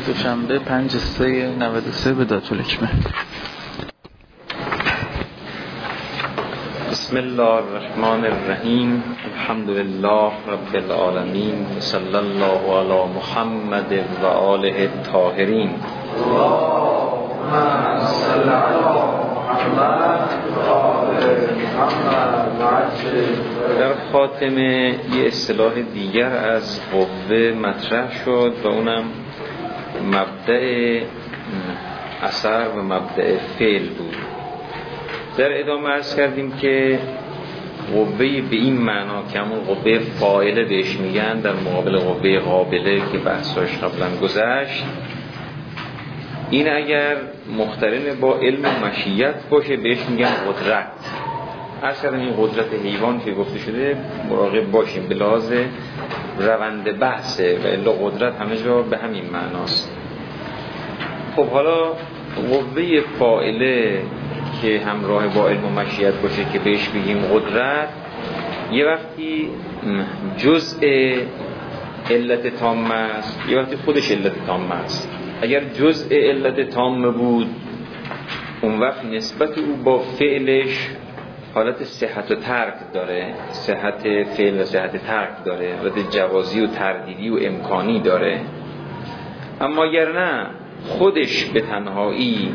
دوشنبه 5/3/93 به داتالکمه. بسم الله الرحمن الرحیم. الحمد لله رب العالمین. صلی الله علی محمد و آله الطاهرین. اللهم صل علی محمد و آل محمد. در خاتمه یه اصطلاح دیگر از قوه مطرح شد و اونم مبدأ اثر و مبدأ فعل بود. در ادامه عرض کردیم که قوه به این معنا که همون قوه فاعله بهش میگن در مقابل قوه قابله که بحثاش قبلا گذشت، این اگر مقترن با علم و مشیت باشه بهش میگن قدرت. عرض کردیم این قدرت حیوان که گفته شده مراقب باشیم به لحاظ روند بحثه و الا قدرت همه جا به همین معناست. خب حالا قوه فاعله که همراه با علم و مشیت باشه که بهش بگیم قدرت، یه وقتی جزء علت تامه است، یه وقتی خودش علت تامه است. اگر جزء علت تامه بود اون وقت نسبت او با فعلش حالت صحت و ترک داره، صحت فعل و صحت ترک داره، حالت جوازی و تردیدی و امکانی داره. اما اگر نه خودش به تنهایی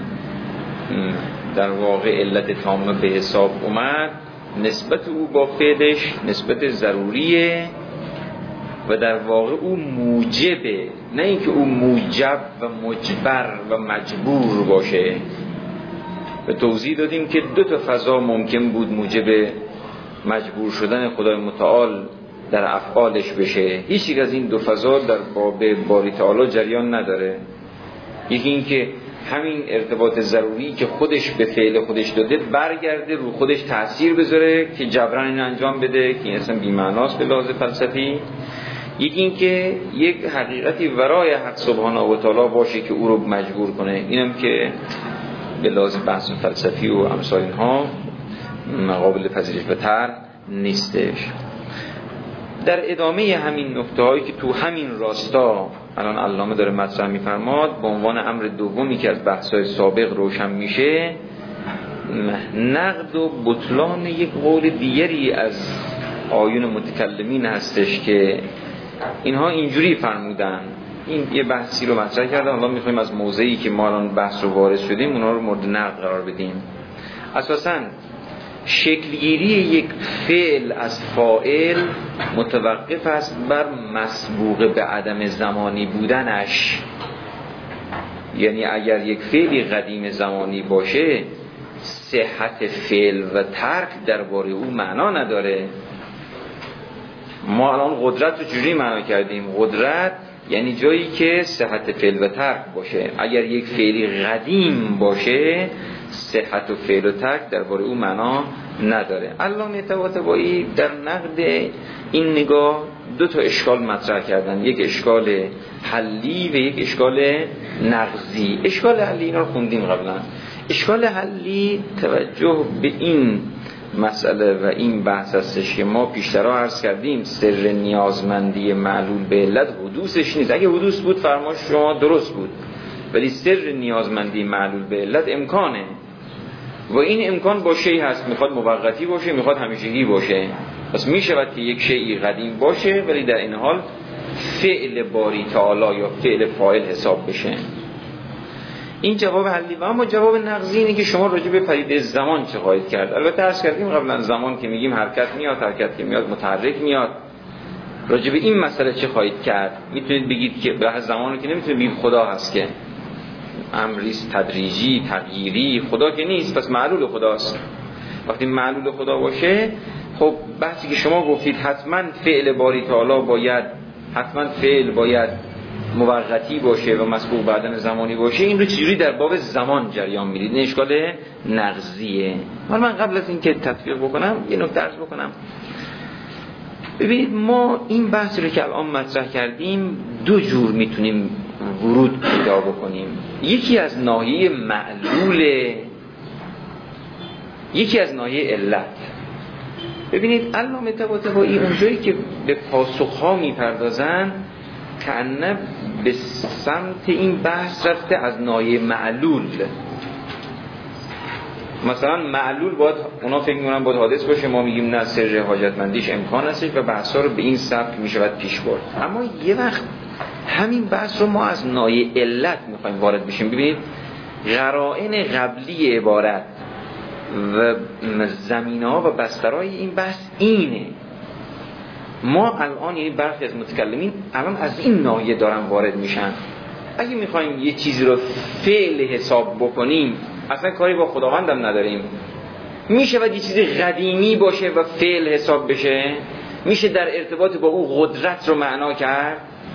در واقع علت تامه به حساب اومد، نسبت او با فعلش نسبت ضروریه و در واقع او موجبه، نه اینکه او موجب و مجبر و مجبور باشه. به توضیح دادیم که دو تا فضا ممکن بود موجب مجبور شدن خدای متعال در افعالش بشه. هیچ یک از این دو فضا در باب باری تعالی جریان نداره. یکی این که همین ارتباط ضروری که خودش به فعل خودش داده برگرده رو خودش تأثیر بذاره که جبران این انجام بده، که این اصلا بی‌معناست به لحاظ فلسفی. یکی این که یک حقیقتی ورای حق سبحانه و تعالی باشه که او رو مجبور کنه. اینم که به لحاظ بحث فلسفی و امثال اینها قابل پذیرش و طرح نیستش. در ادامه همین نکته هایی که تو همین راستا الان علامه داره مطرح می‌فرماد، به عنوان امر دومی که از بحث‌های سابق روشن میشه، نقد و بطلان یک قول دیگری از آیون متکلمین هستش که اینها اینجوری فرمودن. این یه بحثی رو مطرح کردن، حالا می‌خوایم از موضعی که ما الان بحث رو وارد شدیم اونها رو مورد نقد قرار بدیم. اساساً شکلگیری یک فعل از فاعل متوقف است بر مسبوق به عدم زمانی بودنش. یعنی اگر یک فعلی قدیم زمانی باشه، صحت فعل و ترک درباره او معنا نداره. ما الان قدرت رو چجوری معنا کردیم؟ قدرت یعنی جایی که صحت فعل و ترک باشه. اگر یک فعلی قدیم باشه، صحت و فعل و ترک درباره او معنا نداره. علامه طباطبایی در نقد این نگاه دو تا اشکال مطرح کردن، یک اشکال حلی و یک اشکال نقضی. اشکال حلی اینا رو خوندیم قبلا. اشکال حلی توجه به این مسئله و این بحث هستش که ما پیشترها عرض کردیم سر نیازمندی معلول به علت حدوثش نیست. اگه حدوث بود فرمایش شما درست بود، ولی سر نیازمندی معلول به علت امکانه و این امکان با شیء هست، میخواد موقتی باشه میخواد همیشگی باشه. پس میشود که یک شیء قدیم باشه ولی در این حال فعل باری تعالی یا فعل فاعل حساب بشه. این جواب حلی. و اما جواب نقضی اینه که شما راجع به پدیده زمان چه خواهید کرد. البته عرض کردیم قبلا زمان که میگیم حرکت میاد، حرکت که میاد متحرک میاد. راجع به این مسئله چه خواهید کرد؟ میتونید بگید که به زمان رو که نمیتونید بگید خدا هست که امریست تدریجی تغییری، خدا که نیست، پس معلول خداست. وقتی معلول خدا باشه، خب بحثی که شما گفتید حتما فعل باری تعالی باید، حتما فعل باید موقتی باشه و مسبوق به عدم زمانی باشه، این رو چجوری در باب زمان جریان میدید؟ این اشکال نقضیه. حالا من قبل از این که تطبیق بکنم یه نکته عرض بکنم. ببینید ما این بحث رو که الان مطرح کردیم دو جور میتونیم ورود پیدا بکنیم. یکی از ناحیه معلول، یکی از ناحیه علت. ببینید علامه طباطبایی اونجایی که به پاسخها میپردازن کأنه به سمت این بحث رفته از نایه معلول. مثلا معلول باید اونا فکر می‌کنن باید حادث باشه، ما میگیم نه سر حاجتمندیش امکان هستش و بحثا رو به این سبک میشود پیش برد. اما یه وقت همین بحث رو ما از نایه علت میخوایم وارد بشیم. ببینید قرائن قبلی عبارت و زمینه‌ها و بسترهای این بحث اینه. ما الان یعنی برخی از متکلمین الان از این ناحیه دارن وارد میشن. اگه میخوایم یه چیزی رو فعل حساب بکنیم اصلا کاری با خداوندم نداریم. میشه و یه چیزی قدیمی باشه و فعل حساب بشه، میشه در ارتباط با اون قدرت رو معنا کرد.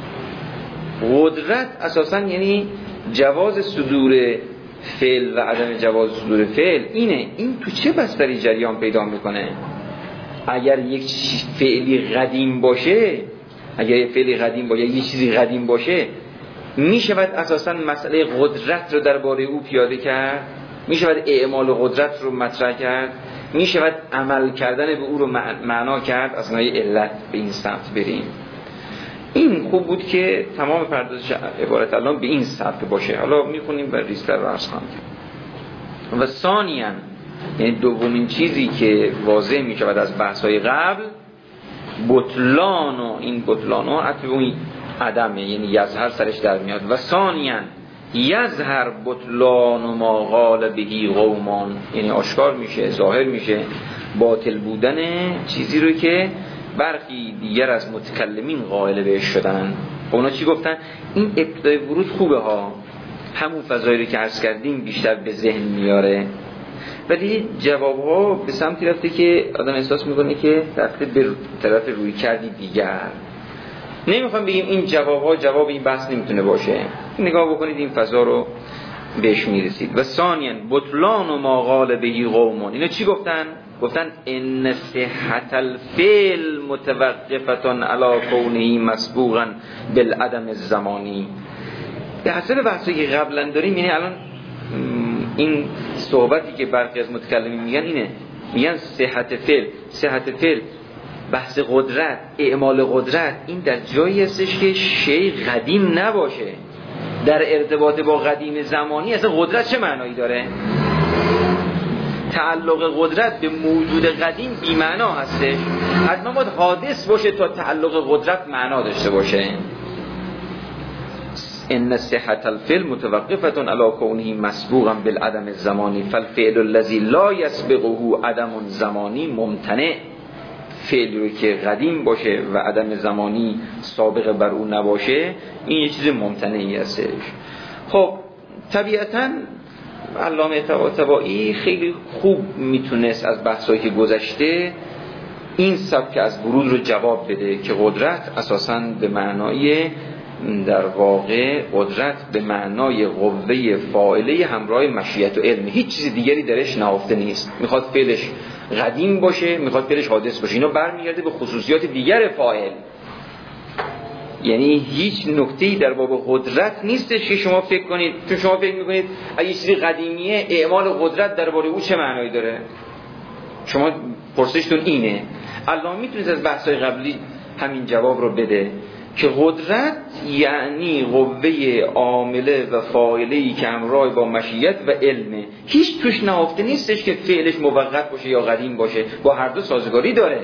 قدرت اساسا یعنی جواز صدور فعل و عدم جواز صدور فعل. این تو چه بستری جریان پیدا میکنه؟ اگر یک فعلی قدیم باشه، اگر یک فعلی قدیم باشه، یک چیزی قدیم باشه، میشود اساسا مسئله قدرت رو درباره او پیاده کرد، میشود اعمال قدرت رو مطرح کرد، میشود عمل کردن به او رو معنا کرد. از ناحیه علت به این سمت بریم. این خوب بود که تمام پردازش عبارت الان به این سمت باشه. حالا میخونیم و ریزتر رو عرض خواهیم. و ثانیاً یعنی دومین چیزی که واضح می شود از بحث‌های قبل بطلان، و این بطلان ها حتی اون عدمه، یعنی یظهر سرش در میاد. و ثانیاً یظهر بطلان و ما قال بهی قومان، یعنی آشکار میشه، ظاهر میشه باطل بودن چیزی رو که برخی دیگر از متکلمین قائل بهش شدن. اونا چی گفتن؟ این ابتدای ورود خوبه ها، همون فضایی رو که عرض کردیم بیشتر به ذهن میاره، ولی جوابها به سمتی رفته که آدم احساس میکنه که رفته به طرف روی کردی دیگر. نمیخوام بگیم این جوابها جواب این بحث نمیتونه باشه، نگاه بکنید این فضا رو بهش میرسید. و ثانیاً بطلان و ما قال بهی قومون، اینا چی گفتن؟ گفتن ان صحت الفعل متوقفتن علی کونه مسبوقا بالعدم الزمانی. به حسب بحثی که قبلا داریم، یعنی الان این صحبتی که برخی از متکلمین میگن اینه، میگن صحت فعل بحث قدرت، اعمال قدرت، این در جایی هستش که شیء قدیم نباشه. در ارتباط با قدیم زمانی اصلا قدرت چه معنایی داره؟ تعلق قدرت به موجود قدیم بی معنا هستش. حتما باید حادث باشه تا تعلق قدرت معنا داشته باشه. ان صحت الفعل متوقفه علی کونه مسبوقا بالعدم الزمانی فالفعل الذي لا يسبقه عدم زمانی ممتنع. فعلی رو که قدیم باشه و عدم زمانی سابقه بر اون نباشه، این یه چیز ممتنعی هستش. خب طبیعتاً علامه طباطبایی خیلی خوب میتونست از بحثایی که گذشته این سبک از ورود رو جواب بده که قدرت اساساً به معنای، در واقع قدرت به معنای قوه فاعله همراه مشیت و علم، هیچ چیز دیگری درش نهفته نیست. میخواد فعلش قدیم باشه، میخواد فعلش حادث باشه، اینا برمیگرده به خصوصیات دیگر فاعل. یعنی هیچ نکته‌ای در باب قدرت نیستش که شما فکر کنید، چون شما فکر میکنید اگه چیزی قدیمیه اعمال قدرت درباره او چه معنایی داره. شما پرسشتون اینه. علامه میتونید از بحث‌های قبلی همین جواب رو بده که قدرت یعنی قوه عامله و فاعله‌ای که همراه با مشیت و علمه، هیچ توش نهفته نیستش که فعلش موقت باشه یا قدیم باشه، با هر دو سازگاری داره.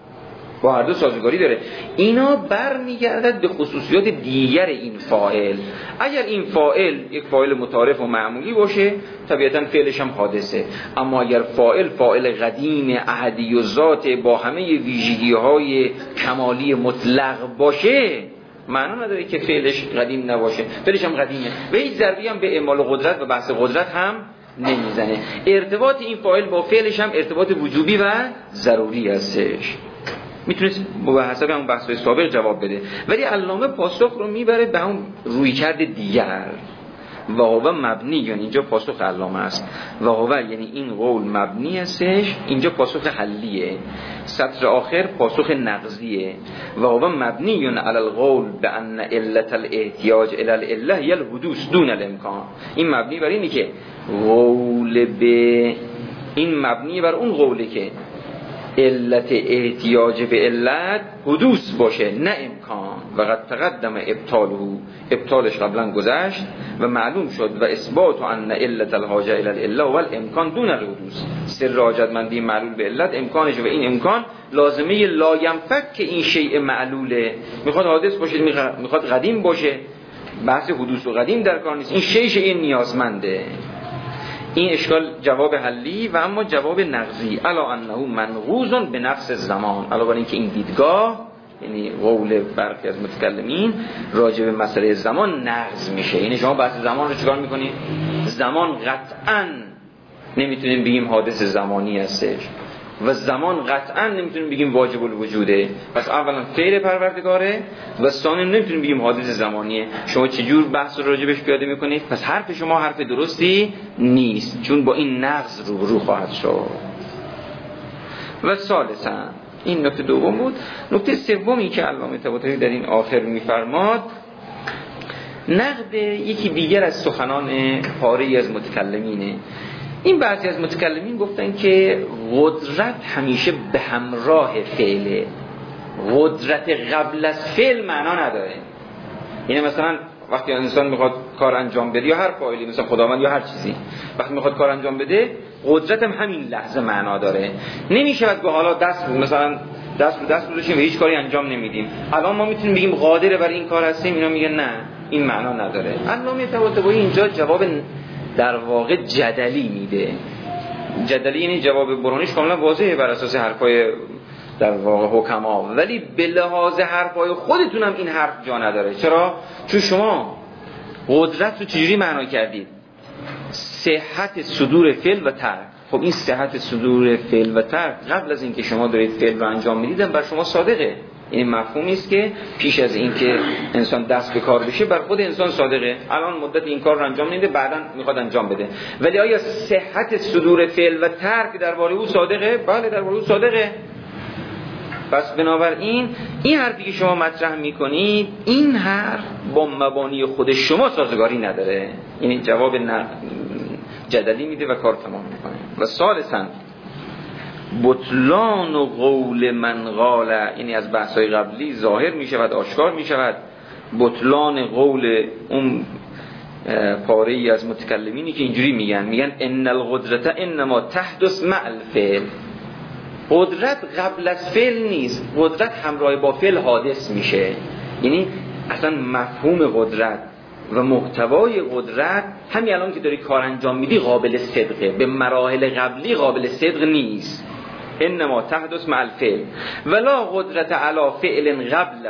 اینا برمیگردد به خصوصیات دیگر این فاعل. اگر این فاعل یک فاعل متعارف و معمولی باشه، طبیعتاً فعلش هم حادثه. اما اگر فاعل قدیم احدی و ذات با همه ویژگی‌های کمالی مطلق باشه، معنا نداره که فعلش قدیم نباشه، فعلش هم قدیمه و هیچ ضربی هم به اعمال قدرت و بحث قدرت هم نمیزنه. ارتباط این فاعل با فعلش هم ارتباط وجوبی و ضروری هستش. میتونست به حسب همون بحث‌های سابق جواب بده، ولی علامه پاسخ رو میبره به اون رویکرد دیگر. و هو مبنی، یعنی اینجا پاسخ علامه است. و هو یعنی این قول مبنی هستش، اینجا پاسخ حلیه. سطر آخر پاسخ نقضیه. و هو مبنی یعنی علی القول بان علت الاحتیاج الی العله هی الحدوث دون الامکان. این مبنی بر اینه که قول به این مبنی بر اون قوله که علت احتیاج به علت حدوث باشه نه امکان. و قد تقدم ابطالش قبلا گذشت و معلوم شد و اثبات ان علت الحاجه الی العله و الامکان دون الحدوث. سر حاجتمندی معلول به علت امکانش و این امکان لازمه لا ینفک که این شیء معلوله، میخواد حادث باشه میخواد قدیم باشه، بحث حدوث و قدیم در کار نیست، این شیء نیازمنده. این اشکال جواب حلی و اما جواب نقضی الا انه منقوض به نفس زمان، علاوه بر اینکه این دیدگاه یعنی قول برخی از متکلمین راجع به مسئله زمان نقض میشه. یعنی شما بحث زمان رو چیکار میکنید؟ زمان قطعاً نمیتونیم بگیم حادث زمانی هستش و زمان قطعاً نمیتونیم بگیم واجب الوجوده. پس اولا فعل پروردگاره و ثانیا نمیتونیم بگیم حادث زمانیه. شما چجور بحث رو راجبش پیاده میکنید؟ پس حرف شما حرف درستی نیست، چون با این نقض رو خواهد شد. و ثالثاً این نکته دوم بود. نکته سومی که علامه طباطبایی در این آخر میفرماد نقد یکی دیگر از سخنان پاره‌ای از متکلمینه. این بعضی از متکلمین گفتن که قدرت همیشه به همراه فعله، قدرت قبل از فعل معنا نداره. یعنی مثلا وقتی انسان میخواد کار انجام بده یا هر فاعلی مثلا خداوند یا هر چیزی وقتی میخواد کار انجام بده قدرت هم همین لحظه معنا داره. نمیشه که حالا دست به دست گذاشتیم و هیچ کاری انجام نمیدیم الان ما میتونیم بگیم قادر بر این کار هستیم. اینا میگن نه این معنا نداره. علامه طباطبایی اینجا جواب در واقع جدلی میده. جدلی یعنی جواب برهانیش کاملا واضحه بر اساس حرفای در واقع حکما، ولی به لحاظ حرفای خودتون هم این حرف جا نداره. چرا؟ چون شما قدرت رو چجوری معنا کردید؟ صحت صدور فعل و ترک. خب این صحت صدور فعل و ترک قبل از اینکه شما دارید فعل رو انجام میدید بر شما صادقه. این مفهومی است که پیش از اینکه انسان دست به کار بشه بر خود انسان صادقه. الان مدت این کار رو انجام نمیده بعداً میخواد انجام بده، ولی آیا صحت صدور فعل و ترک درباره او صادقه؟ بله درباره او صادقه. پس بنابراین این حرفی که شما مطرح میکنید این حرف با مبانی خود شما سازگاری نداره. یعنی جواب جدلی میده و کار تمام میکنه. و ثالثاً بطلان و قول من قال، یعنی از بحث‌های قبلی ظاهر میشود آشکار میشود بطلان قول اون پاره‌ای از متکلمینی که اینجوری میگن ان القدرت انما تحدث مع الفعل. قدرت قبل از فعل نیست، قدرت همراه با فعل حادث میشه. یعنی اصلا مفهوم قدرت و محتوای قدرت همین الان که داری کار انجام میدی قابل صدقه، به مراحل قبلی قابل صدق نیست. انما تحدث مع الفعل ولا قدرت علی فعل قبله.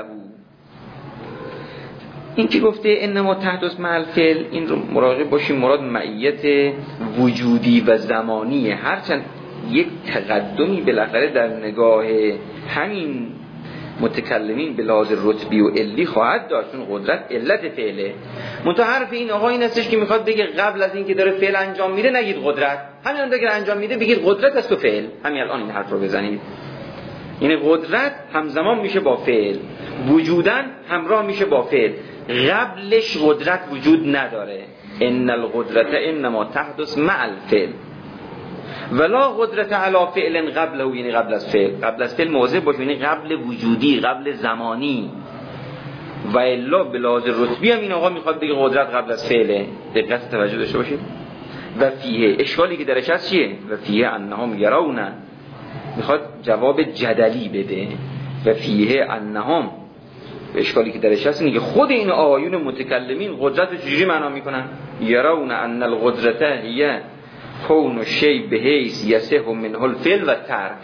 این که گفته انما تحدث مع الفعل این رو مراقب باشیم، مراد معیت وجودی و زمانیه. هرچند یک تقدمی بالاخره در نگاه همین متکلمین به لحاظ رتبی و علی خواهد داشت، چون قدرت علت فعله. منتها حرف این آقا این هستش که میخواد بگه قبل از این که داره فعل انجام میده نگید قدرت، همین الان داره انجام میده بگید قدرت است و فعل. همین الان این حرف رو بزنید. یعنی قدرت همزمان میشه با فعل، وجودن همراه میشه با فعل، قبلش قدرت وجود نداره. ان القدرت انما تحدث مع الفعل ولا قدرت علی فعل قبله، یعنی قبل از فعل. قبل از فعل مواظب باشه، یعنی قبل وجودی، قبل زمانی. و الا بلاز رتبی هم این آقا میخواد بگه قدرت قبل از فعله. دقت توجه داشته باشید. و فیه اشکالی که درش هست چیه؟ و فیه انهم یرون، میخواد جواب جدلی بده. و فیه انهم اشکالی که درش هست اینه که خود این آیون متکلمین قدرت رو چجوری معنا میکنن؟ یرون ان القدرت هی کون شی به حیث یصح منه الفعل و ترک.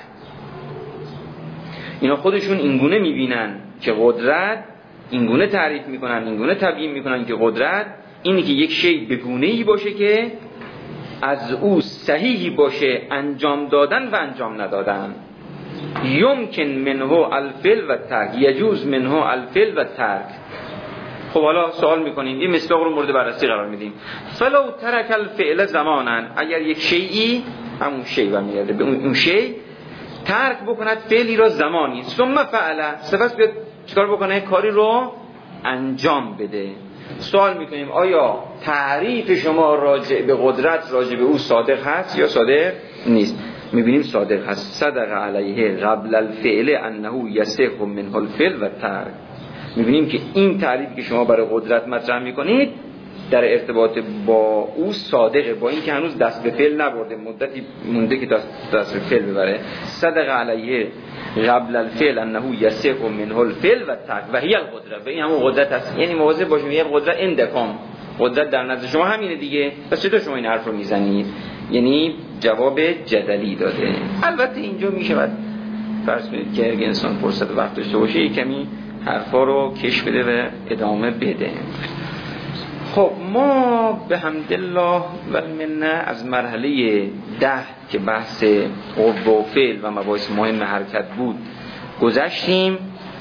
اینا خودشون اینگونه میبینن که قدرت، اینگونه تعریف میکنن، اینگونه تبیین میکنن که قدرت اینی که یک شی بگونه‌ای باشه که از او صحیحی باشه انجام دادن و انجام ندادن. یمکن منه الفعل و ترک، یجوز منه الفعل و ترک. خب حالا سوال میکنیم، این مصداق رو مورد بررسی قرار میدیم. فلو ترک الفعل زمانا، اگر یک شیئی، همون شی برمیگرده به اون شی، ترک بکند فعلی را زمانی، ثم فعل، سپس بیاد چیکار بکنه؟ کاری رو انجام بده. سوال میکنیم آیا تعریف شما راجع به قدرت راجع به او صادق هست یا صادق نیست؟ میبینیم صادق هست. صدق علیه قبل الفعل انه یصح منه الفعل و ترک. میبینیم که این تعریفی که شما برای قدرت مطرح میکنید در ارتباط با او صادقه، با این که هنوز دست به فعل نبرده، مدتی مونده که دست به فعل ببره. صدق علیه قبل الفعل انه یصح منه الفعل و ترک و هی القدرت، و این همون قدرت هست. یعنی مواظب باشیم، یه قدرت اندکام، قدرت در نظر شما همینه دیگه، پس چطور شما این حرف رو میزنید؟ یعنی جواب جدلی داده. البته اینجا میشه فرض کنید که اگه انسان فرصت و وقت داشته باشه کمی حرفا رو کش بده و ادامه بده. خب ما به حمدالله و المنه از مرحله 10 که بحث قوه و فعل و مباحث مهم حرکت بود گذشتیم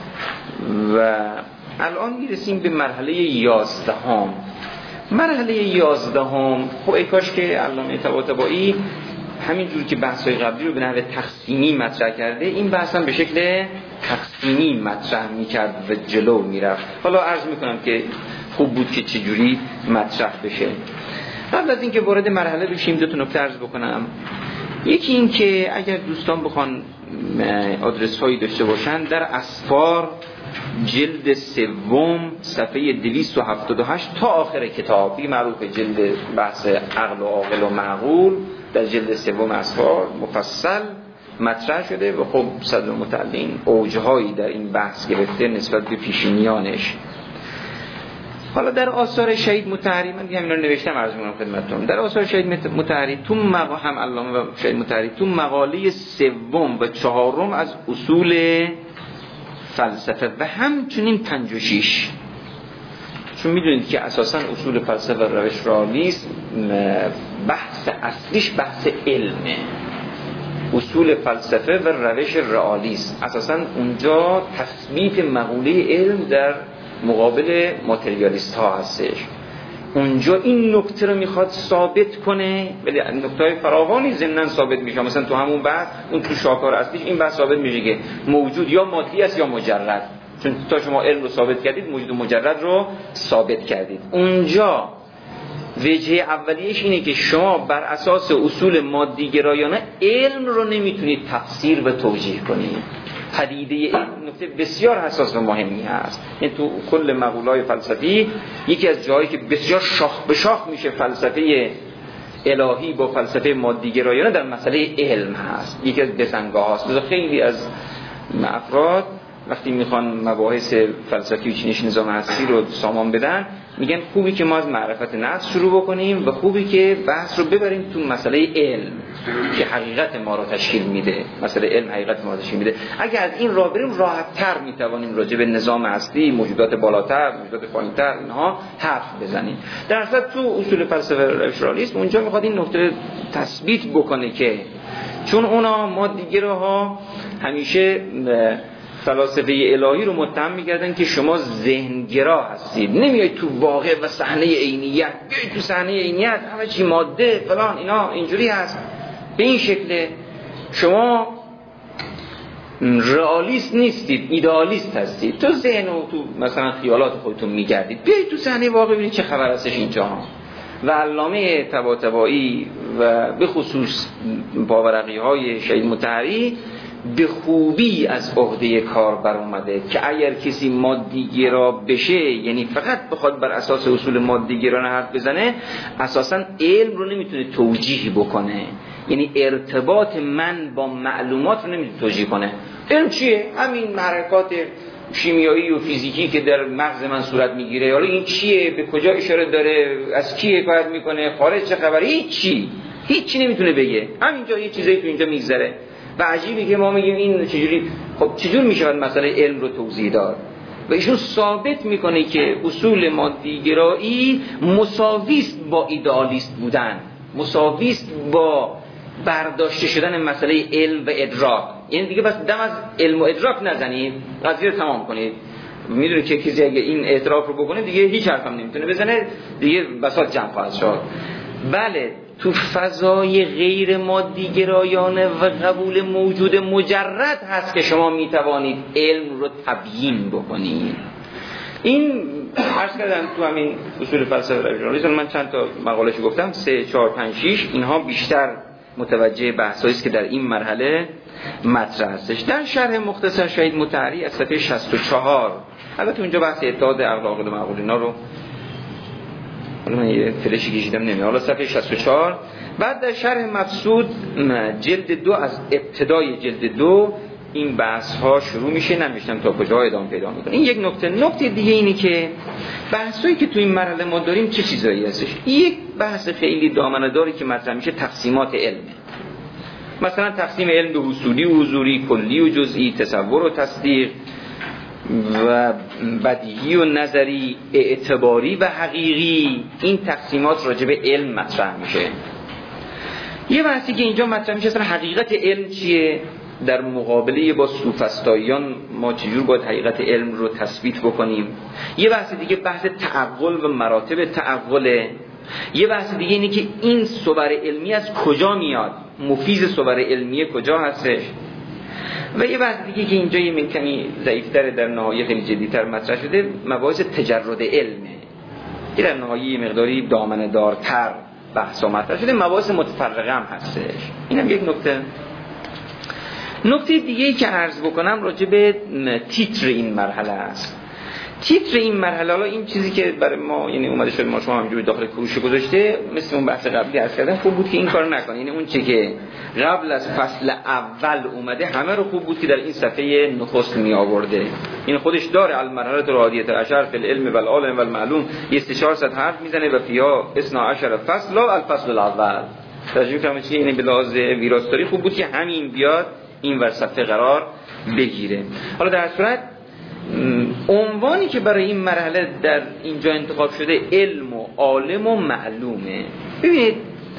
و الان میرسیم به مرحله 11. مرحله 11 خب ای کاش که علامه طباطبایی همینجور که بحث‌های قبلی رو به نحو تقسیمی مطرح کرده، این بحث هم به شکل تقسیمی مطرح می‌کرد و جلو میرفت. حالا عرض می‌کنم که خوب بود که چجوری مطرح بشه. قبل از اینکه وارد مرحله بشیم دو تا نکته عرض بکنم. یکی این که اگر دوستان بخوان آدرس هایی داشته باشن، در اسفار جلد 3 صفحه 278 تا آخر کتابی معروف جلد بحث عقل و عاقل و معقول، در جلد 3 اسفار مفصل مطرح شده و خب صدر متعلین اوجهایی در این بحث گرفته نسبت به پیشینیانش. حالا در آثار شهید مطهری، من دیگه اینا رو نوشتم عرض می‌کنم خدمتتون، در آثار شهید مطهری تو هم علامه و شهید مطهری تو مقاله 3 و 4 از اصول فلسفه و همچنین 5 و 6، چون میدونید که اساساً اصول فلسفه و روش رئالیسم بحث اصلیش بحث علمه. اصول فلسفه و روش رئالیسم اساساً اونجا تثبیت مقوله علم در مقابل ماتریالیست ها هستش. اونجا این نکته رو میخواد ثابت کنه، ولی نکته‌های فراوانی ضمناً ثابت میشه. مثلا تو همون بحث اون تو شاهکار اصلیش این بحث ثابت میشه که موجود یا مادی است یا مجرد، چون تا شما علم رو ثابت کردید موجود و مجرد رو ثابت کردید. اونجا وجه اولیش اینه که شما بر اساس اصول مادی گرایانه علم رو نمیتونید تفسیر و توجیه کنید. پدیده این نکته بسیار حساس و مهمی هست. این تو کل مقوله‌های فلسفی یکی از جایی که بسیار شاخ به شاخ میشه فلسفه الهی با فلسفه مادی گرایانه در مسئله علم هست، یکی از بسنگاه هست. خیلی از افراد وقتی میخوان مباحث فلسفی و چینش نظام هستی رو سامان بدن میگن خوبی که ما از معرفت نفس شروع بکنیم و خوبی که بحث رو ببریم تو مسئله علم که حقیقت ما رو تشکیل میده. مسئله علم حقیقت ما رو تشکیل میده. اگه از این راه بریم راحت‌تر میتوانیم راجع به نظام هستی، موجودات بالاتر، موجودات پایین‌تر اینها حرف بزنیم. در اصل تو اصول فلسفه رئالیسم اونجا میخواد این نکته تثبیت بکنه که چون اونا مادی‌گراها همیشه فلاسفه الهی رو متهم می‌کردن که شما ذهنگرا هستید، نمیایید تو واقع و صحنه عینیت، بیایید تو صحنه عینیت همه چی ماده فلان اینا اینجوری هست. به این شکل شما رئالیست نیستید، ایدئالیست هستید، تو ذهن و تو مثلا خیالات خودتون میگردید. بیایید تو صحنه واقع ببینید چه خبر هستش اینجا. و علامه طباطبایی و به خصوص باورقی‌های شهید مطهری به خوبی از عهده کار بر اومده که اگر کسی مادی‌گرا بشه، یعنی فقط بخواد بر اساس اصول مادی‌گرانه حرف بزنه، اساساً علم رو نمیتونه توجیه بکنه. یعنی ارتباط من با معلومات رو نمیتونه توجیه کنه. علم چیه؟ همین حرکات شیمیایی و فیزیکی که در مغز من صورت میگیره. حالا این چیه؟ به کجا اشاره داره؟ از کی حکایت میکنه؟ خارج چه خبره؟ هیچی نمیتونه بگه. همینجا یه چیزایی تو اینجا میگذره. و عجیبه که ما میگیم این چجوری، خب چجور میشه مسئله علم رو توضیح داد؟ و ایشون ثابت میکنه که اصول مادی‌گرایی مساویست با ایدئالیست بودن، مساویست با برداشته شدن مسئله علم و ادراک. یعنی دیگه بس دم از علم و ادراک نزنید، قضیه رو تمام کنید. میدونید که کسی اگه این اعتراف رو بکنه دیگه هیچ حرف هم نمیتونه بزنه، دیگه بساط جمع خواهد شد. بله تو فضای غیر مادی گرایانه و قبول موجود مجرد هست که شما میتوانید علم رو تبیین بکنید. این عرض کردم تو همین اصول فلسفه رئالیسم من چند تا مقاله‌شو گفتم، 3 4 5 6 اینها بیشتر متوجه بحثایی است که در این مرحله مطرح هستش. در شرح مختصر شهید مطهری از صفحه 64 البته اونجا بحث اتحاد اقل و معقول اینا رو من یه فلشی کشیدم نمیاد. حالا صفحه 64 بعد در شرح مبسوط جلد 2 از ابتدای جلد 2 این بحث ها شروع میشه، نمیشتم تا کجا ادامه پیدا میکنه. این یک نکته دیگه اینی که بحثایی که تو این مرحله ما داریم چه چیزایی هستش. یک بحث خیلی دامنه‌داری که مطرح میشه تقسیمات علم، مثلا تقسیم علم به حصولی و حضوری، کلی و جزئی، تصور و تصدیق و بدیهی و نظری، اعتباری و حقیقی. این تقسیمات راجع به علم مطرح میشه. یه بحثی که اینجا مطرح میشه اصلا حقیقت علم چیه، در مقابله با سوفسطائیان ما چجور باید حقیقت علم رو تثبیت بکنیم. یه بحث دیگه بحث تعقل و مراتب تعقله. یه بحث دیگه اینه که این صور علمی از کجا میاد، مفیز صور علمیه کجا هستش. و یه بحث دیگه که اینجا یه کمی ضعیف‌تر در نهایه خیلی جدی‌تر مطرح شده، مباحث تجرد علمه. این در نهایه مقداری دامنه دارتر بحثا مطرح شده، مباحث متفرقه هم هستش. اینم یک نکته دیگه‌ای که عرض بکنم راجع به تیتر این مرحله است. تیتر این مرحله، حالا این چیزی که برای ما یعنی اومده شده ما شما همینجوری داخل کروشه گذاشته، مثل اون بحث قبلی عرض کردم، خوب بود که این کارو نکنه. یعنی اون چیزی که قبل از فصل اول اومده همه رو خوب بود که در این صفحه نخست می آورده. این خودش داره المرحله الرادیه عشر فی العلم والعالم والمعلوم، یه 300 حرف میزنه و فیها 12 فصل لا الفصل الاول. ترجمه کنم چی، یعنی به لحاظ ویراستاری خوب بود که همین بیاد این ور صفحه قرار بگیره. حالا در صورت عنوانی که برای این مرحله در اینجا انتخاب شده علم و عالم و معلومه. ببینید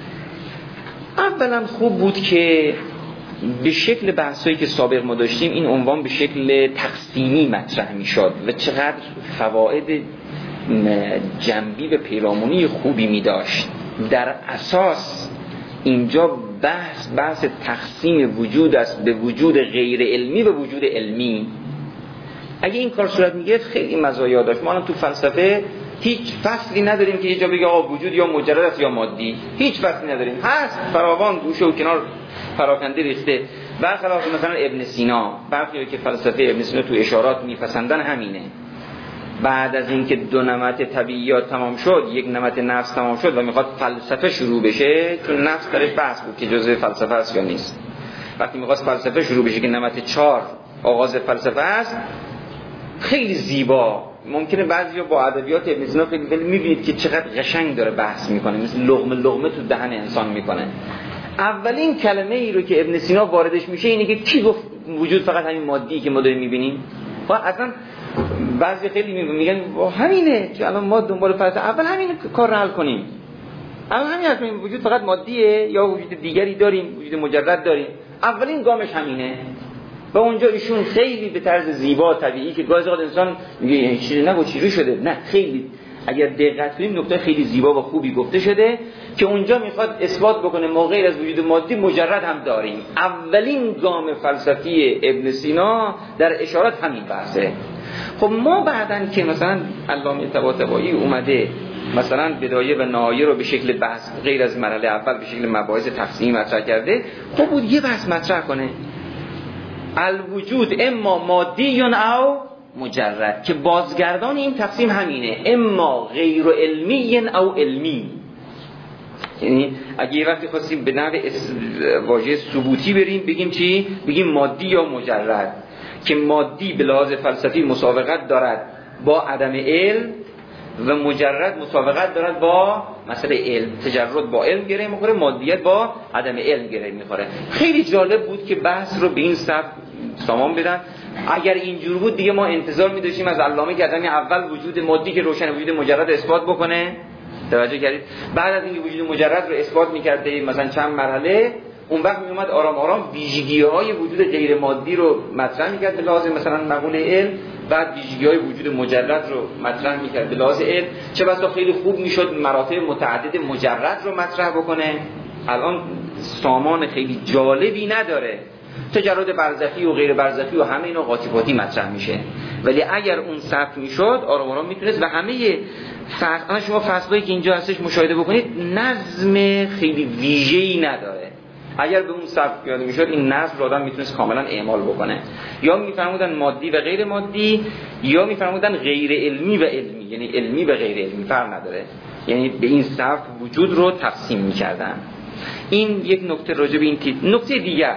اولا خوب بود که به شکل بحثایی که سابق ما داشتیم این عنوان به شکل تقسیمی مطرح میشد و چقدر فواید جنبی و پیرامونی خوبی می داشت. در اساس اینجا بحث تقسیم وجود است به وجود غیر علمی و وجود علمی. اگه این کار صورت میگه خیلی مزایا داشت. ما الان تو فلسفه هیچ فصلی نداریم که یه جا بگه آقا وجود یا مجرد است یا مادی. هیچ فصلی نداریم، هست فراوان گوشه و کنار پراکنده ریخته. برخلاف مثلا ابن سینا، برخی که فلسفه ابن سینا تو اشارات میپسندن همینه. بعد از اینکه 2 نمط طبیعیات تمام شد، 1 نمط نفس تمام شد و میخواد فلسفه شروع بشه، چون نفس درش بحث بود که جزء فلسفه است یا نیست. وقتی میخواد فلسفه شروع بشه که نمط 4 آغاز فلسفه است، خیلی زیبا. ممکنه بعضیا با ادبیات ابن سینا خیلی میبینید که چقدر قشنگ داره بحث میکنه، مثل لقمه تو دهن انسان میکنه. اولین کلمه ای رو که ابن سینا واردش میشه اینه که کی گفت وجود فقط همین مادی که ما داریم میبینیم؟ اصلا بعضی خیلی میگن همینه که الان ما دنبال فلسفه اول همین کار رو حل کنیم. اول همین حل کنیم، وجود فقط مادیه یا وجود دیگری داریم، وجود مجرد داریم. اولین گامش همینه. و اونجا ایشون خیلی به طرز زیبا طبیعی که گاهی اوقات انسان میگه این چیزی نگو چیزی شده، نه خیلی اگر دقت کنیم نکته خیلی زیبا و خوبی گفته شده که اونجا میخواد اثبات بکنه ما غیر از وجود مادی مجرد هم داریم. اولین گام فلسفی ابن سینا در اشارات همین بحثه. خب ما بعدن که مثلا علامه طباطبایی اومده مثلا بدایه و نهایه رو به شکل بحث غیر از مرحله اول به شکل مباحث تفصیلی مطرح کرده، خب بود یه بحث مطرح کنه الوجود اما مادی یا او مجرد، که بازگردان این تقسیم همینه، اما غیر علمی او علمی. یعنی اگه یه وقتی خواستیم به نحو واژه ثبوتی بریم بگیم چی؟ بگیم مادی یا مجرد، که مادی به لحاظ فلسفی مسابقت دارد با عدم علم و مجرد مسابقت دارد با مسئله علم. تجرد با علم گره میخوره، مادیت با عدم علم گره میخوره. خیلی جالب بود که بحث رو به این سبک سامان بدن. اگر اینجور بود دیگه ما انتظار می‌داشتیم از علامه که آدمی اول وجود مادی که روشن وجود مجرد اثبات بکنه. توجه کردید؟ بعد از اینکه وجود مجرد رو اثبات می‌کرده مثلا چند مرحله، اون وقت میومد آرام آرام ویژگی‌های وجود غیر مادی رو مطرح می‌کرد به لحاظ مثلا مقوله علم، بعد ویژگی‌های وجود مجرد رو مطرح می‌کرد به لحاظ علم. چه بسا خیلی خوب میشد مراتب متعدد مجرد رو مطرح بکنه. الان سامان خیلی جالبی نداره. تجرد برزخی و غیر برزخی و همه اینا قاطی مطرح میشه، ولی اگر اون ثبت میشد آرام آرام میتونست و همه شما فصلایی که اینجا هستش مشاهده بکنید نظم خیلی ویژه‌ای نداره. اگر به اون سبک پیاده میشد این نظم رو آدم میتونست کاملا اعمال بکنه. یا میفرمودن مادی و غیر مادی، یا میفرمودن غیر علمی و علمی، یعنی علمی و غیر علمی فرق نداره، یعنی به این سبک وجود رو تقسیم میکردن. این یک نکته راجع به این تیتر. نکته دیگر،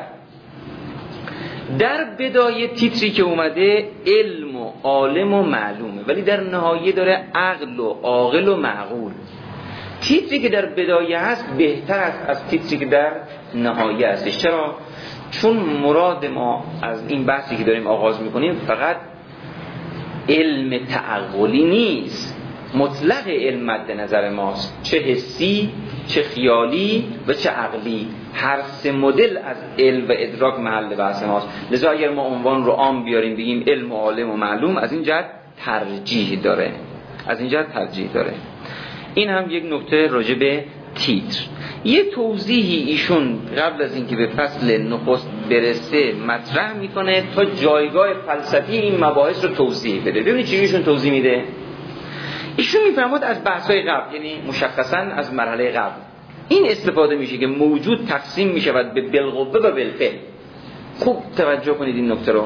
در بدایه تیتری که اومده علم و عالم و معلومه، ولی در نهایه داره عقل و عاقل و معقول. تیتری که در بدایه هست بهتر است از تیتری که در نهایه هستش. چرا؟ چون مراد ما از این بحثی که داریم آغاز میکنیم فقط علم تعقلی نیست، مطلق علم مد نظر ماست، چه حسی، چه خیالی و چه عقلی. هر سه مدل از علم و ادراک محل بحث ماست. لذا اگر ما عنوان رو عام بیاریم بگیم علم و عالم و معلوم، از این جهت ترجیح داره، از این جهت ترجیح داره. این هم یک نکته راجع به تیتر. یه توضیحی ایشون قبل از اینکه به فصل نخست برسه مطرح میکنه تا جایگاه فلسفی این مباحث رو توضیح بده. ببینید چی ایشون توضیح میده. ایشون میفرماد از بحث‌های قبل، یعنی مشخصاً از مرحله قبل، این استفاده میشه که موجود تقسیم میشود به بالقوه و بالفعل. خوب توجه کنید این نکته رو.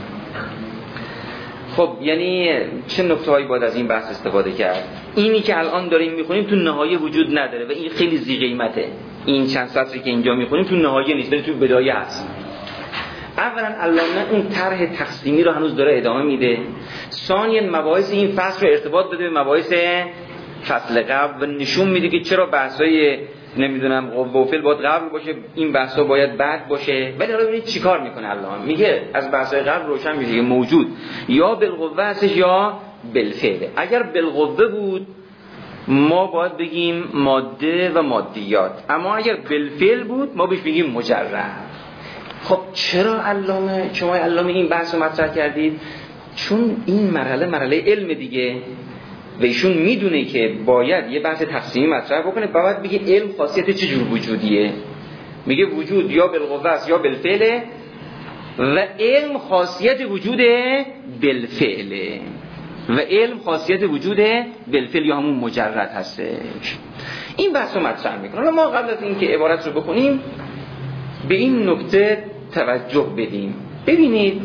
خب یعنی چه نکته‌هایی باید از این بحث استفاده کرد؟ اینی که الان داریم میخونیم تو نهایه وجود نداره و این خیلی ذی قیمته. این چند سطری که اینجا میخونیم تو نهایه نیست، ولی تو بدایه هست. اولا علامه اون طرح تقسیمی رو هنوز داره ادامه میده. ثانیاً مباحث این فصل رو ارتباط بده به مباحث فصل قبل و نشون میده که چرا بحث‌های نمیدونم قوه و فعل باید قبل باشه، این بحثا باید بعد باشه. ولی حالا ببینید چیکار میکنه علامه. میگه از بحث‌های قبل روشن میشه که موجود یا بالقوه هستش یا بالفعل. اگر بالقوه بود ما باید بگیم ماده و مادیات، اما اگر بالفعل بود ما بهش بگیم مجرد. خب چرا شما علامه این بحث رو مطرح کردید؟ چون این مرحله علم دیگه و ایشون میدونه که باید یه بحث تقسیمی مطرح بکنه. باید بگه علم خاصیت چه جور وجودیه. میگه وجود یا بالقوه است یا بالفعل و علم خاصیت وجود بالفعل و علم خاصیت وجود بالفعل یا همون مجرد هستش. این بحث رو مطرح میکنه. ما قبل از اینکه عبارت رو بکنیم به این نکته توجه بدیم. ببینید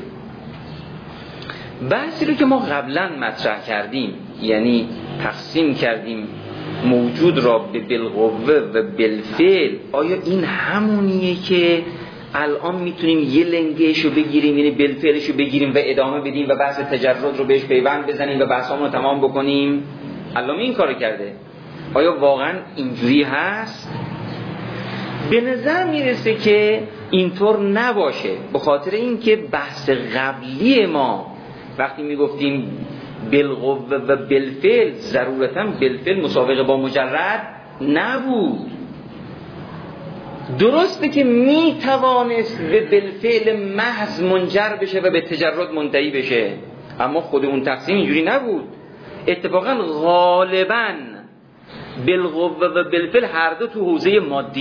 بحثی رو که ما قبلا مطرح کردیم، یعنی تقسیم کردیم موجود را به بالقوه و بالفعل، آیا این همونیه که الان میتونیم یه لنگش رو بگیریم، یعنی بالفعلش رو بگیریم و ادامه بدیم و بحث تجرد رو بهش پیوند بزنیم و بحثامون رو تمام بکنیم؟ علامه این کارو کرده. آیا واقعا اینجوری هست؟ به نظر میرسه که اینطور نباشه، به خاطر اینکه بحث قبلی ما وقتی میگفتیم بالقوه و بالفعل ضرورتاً بالفعل مسابقه با مجرد نبود. درسته که میتوانست به بالفعل محض منجر بشه و به تجرد منتهی بشه، اما خود اون تقسیم اینجوری نبود. اتفاقاً غالباً بالقوه و بالفعل هر دو تو حوزه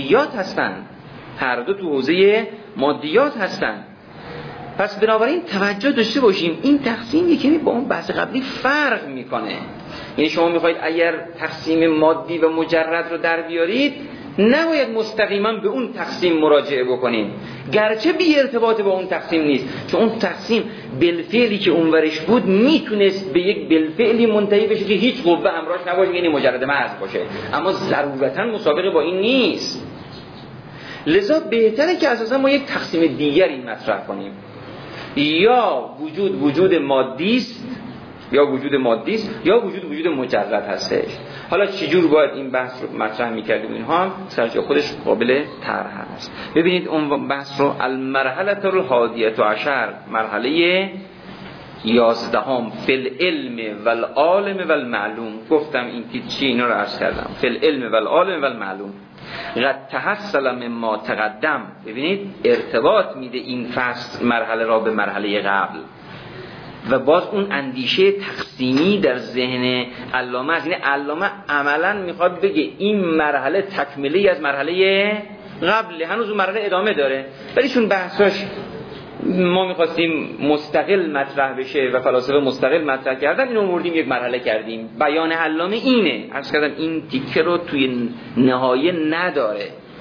مادیات هستن. پس بنابراین توجه داشته باشیم این تقسیم یکی با اون بحث قبلی فرق میکنه. یعنی شما میخواید اگر تقسیم مادی و مجرد رو در بیارید نباید مستقیما به اون تقسیم مراجعه بکنید، گرچه بی ارتباط با اون تقسیم نیست، چون اون تقسیم بالفعلی که اونورش بود میتونست به یک بالفعلی منتهی بشه که هیچ قوه همراهش نباشه، یعنی مجرد محض باشه، اما ضرورتا مسابقه با این نیست. لذا بهتره که اساسا ما یک تقسیم دیگری مطرح کنیم، یا وجود مادی است یا وجود مجرد هستش. حالا چجور باید این بحث رو مطرح می‌کردیم؟ اینها هم سرجا خودش قابل طرح هست. ببینید اون بحث رو المرحله الحادیه عشر، مرحله 11 فی العلم والعالم والمعلوم. گفتم این چی اینا رو عرض کردم. فی العلم والعالم والمعلوم قد تحصل مما تقدم. ببینید ارتباط میده این فصل مرحله را به مرحله قبل و باز اون اندیشه تقسیمی در ذهن علامه است. یعنی علامه عملا میخواد بگه این مرحله تکمله از مرحله قبل، هنوز اون مرحله ادامه داره، ولی چون بحثاش ما میخواستیم مستقل مطرح بشه و فلاسفه مستقل مطرح کردن، اینو آوردیم یک مرحله کردیم. بیان علامه اینه، عرض کردم این تیکه رو توی نهایه نداره.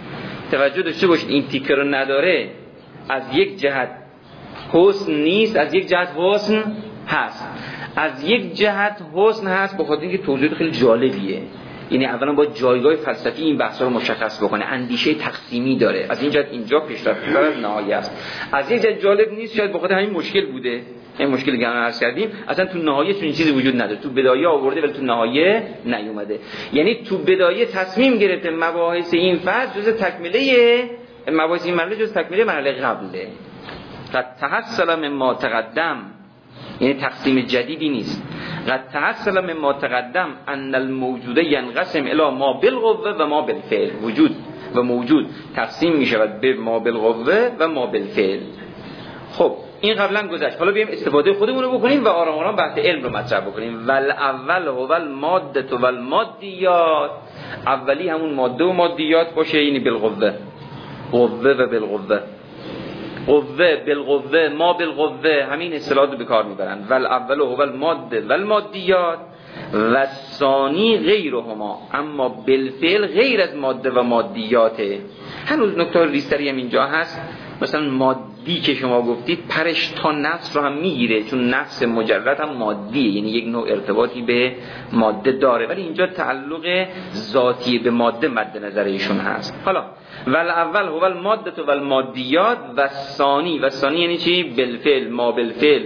توجه داشته باشید این تیکه رو نداره، از یک جهت حسن نیست، از یک جهت حسن هست. از یک جهت حسن هست بخاطر اینکه توضیح خیلی جالبیه، یعنی اولا باید جایگاه فلسفی این بحثا رو مشخص بکنه، اندیشه تقسیمی داره، از این جهت اینجا پیشرفت از نهایی است. از یک جهت جالب نیست، شاید بخاطر همین مشکل بوده، این مشکلی که الان عرض کردیم اصلا تو نهایه چنین چیزی وجود نداره، تو بدایه آورده ولی تو نهایه نیومده. یعنی تو بدایه تصمیم گرفته مباحث این فصل جز تکمیله مباحث این مرحله جز تکمیله مرحله قبله. قد تحصل مما تقدم، یعنی تقسیم جدیدی نیست. قد تحصل مما تقدم ان الموجود ينقسم الى ما بالقوه و ما بالفعل. وجود و موجود تقسیم می شود به ما بالقوه و ما بالفعل. خب این قبلا گذشت، حالا بیایم استفاده خودمون رو بکنیم و آرام آرام بحث علم رو مطرح بکنیم. والاول هو الماده و المادیات، اولی همون ماده و مادیات باشه، یعنی بالقوه، قوه و بالقوه، قوه بالقوه ما بالقوه، همین اصطلاحات رو به کار میبرن. والاول هو الماده و المادیات و الثانی غیرهما، اما بالفعل غیر از ماده و مادیاته. هنوز نکته ریستری هم اینجا هست، مثلا مادی که شما گفتید پرش تا نفس رو هم میگیره، چون نفس مجرد هم مادیه، یعنی یک نوع ارتباطی به ماده داره، ولی اینجا تعلق ذاتی به ماده مد نظر ایشون هست. حالا والاول هو الماده و المادیات و الثانی، و الثانی یعنی چی؟ بالفعل، ما بالفعل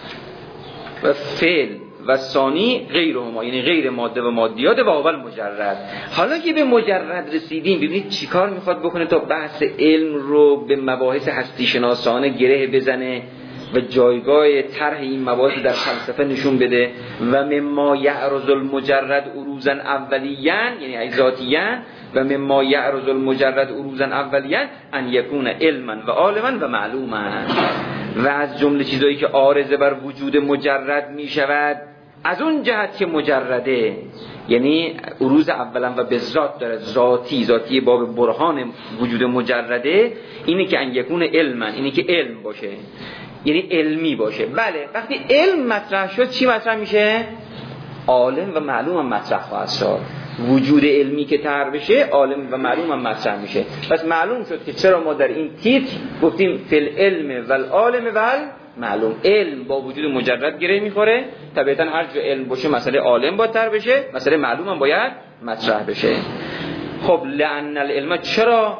و فعل، و ثانی غیرهما یعنی غیر ماده و مادیات و اول مجرد. حالا که به مجرد رسیدیم ببینید چیکار میخواد بکنه تا بحث علم رو به مباحث هستی شناسانه گره بزنه و جایگاه طرح این مباحث در فلسفه نشون بده. و مما یعرض المجرد عروضا اولیاً یعنی ذاتیاً، و مما یعرض المجرد عروضا اولیاً ان یکون علما و عالما و معلوما. و از جمله چیزایی که عارضه بر وجود مجرد می شود از اون جهت که مجرده، یعنی عروض اولا و به ذات داره، ذاتی باب برهان وجود مجرده، اینه که ان یکون علما، اینه که علم باشه، یعنی علمی باشه. بله وقتی علم مطرح شد چی مطرح میشه؟ عالم و معلوم هم مطرح خواهد شد. وجود علمی که طرح بشه عالم و معلوم هم مطرح میشه. پس معلوم شد که چرا ما در این تیتر گفتیم فی العلم و العالم و معلوم. علم با وجود مجرد گره میخوره، طبیعتا هر جا علم باشه مسئله عالم باید طرح بشه، مسئله معلوم هم باید مطرح بشه. خب لأن العلم، چرا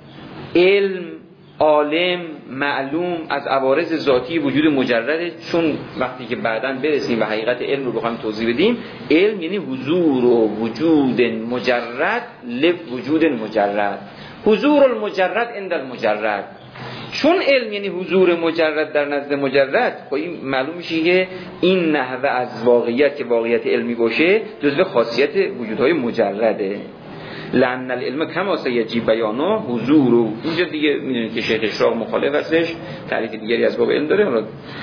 علم، عالم، معلوم از عوارض ذاتی وجود مجرده؟ چون وقتی که بعداً برسیم به حقیقت علم رو بخوایم توضیح بدیم، علم یعنی حضور و وجود مجرد لوجود مجرد، حضور المجرد عند المجرد. چون علم یعنی حضور مجرد در نزد مجرد، خب این معلوم میشه که این نحوه از واقعیت که واقعیت علمی باشه جزو خاصیت وجودهای مجرده. لأن العلم کما سیجی بیانه حضور، و اینجا دیگه میدونید که شیخ اشراق مخالف هستش، تعریف دیگری از باب علم داره.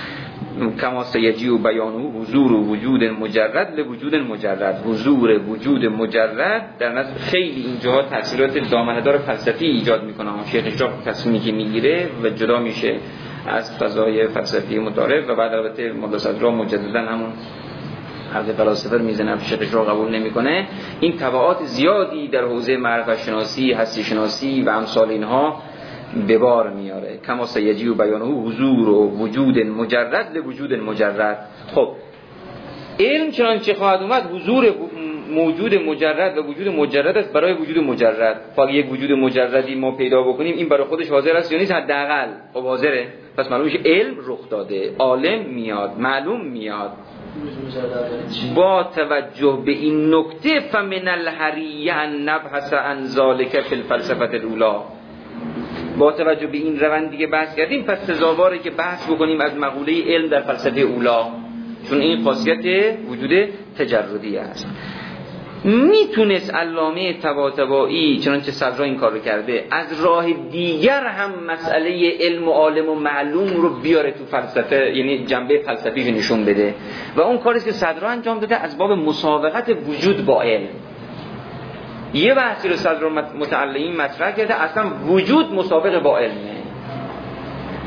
کما سیجی و بیانه حضور و وجود مجرد لوجود مجرد، حضور وجود مجرد در نظر خیلی اینجاها تاثیرات دامنه‌دار فلسفی ایجاد میکنه. شیخ اشراق تصمیمی که میگیره و جدا میشه از فضای فلسفی متعارف، و بعد البته مولا صدرا مجددا همون حرف فلاسفه رو میزنه، شیخش رو قبول نمیکنه. این تبعات زیادی در حوزه معرفت شناسی، هستی شناسی و امثال اینها به بار میاره. کما سیجی و بیانه حضور و وجود مجرد لوجود مجرد. خب علم چنانچه خواهد اومد حضور موجود مجرد و وجود مجرد است برای وجود مجرد. فقط یک وجود مجردی ما پیدا بکنیم این برای خودش حاضر است یا نیست؟ حداقل خب حاضره. پس معلوم میشه علم رخ داده، عالم میاد، معلوم میاد. با توجه به این نکته فمن الحریه ان نبحث عن ذلک فی الفلسفه الاولی، با توجه به این روند دیگه بحث کردیم، پس سزاواره که بحث بکنیم از مقوله علم در فلسفه اولی، چون این خاصیت وجود تجردی است. میتونست علامه طباطبایی چنانچه صدرا این کار رو کرده از راه دیگر هم مسئله علم و عالم و معلوم رو بیاره تو فلسفه، یعنی جنبه فلسفیش نشون بده، و اون کاری که صدرا انجام داده از باب مسابقت وجود با علم. یه بحثی رو صدرا متعلقین مطرح کرده، اصلا وجود مسابقه با علمه.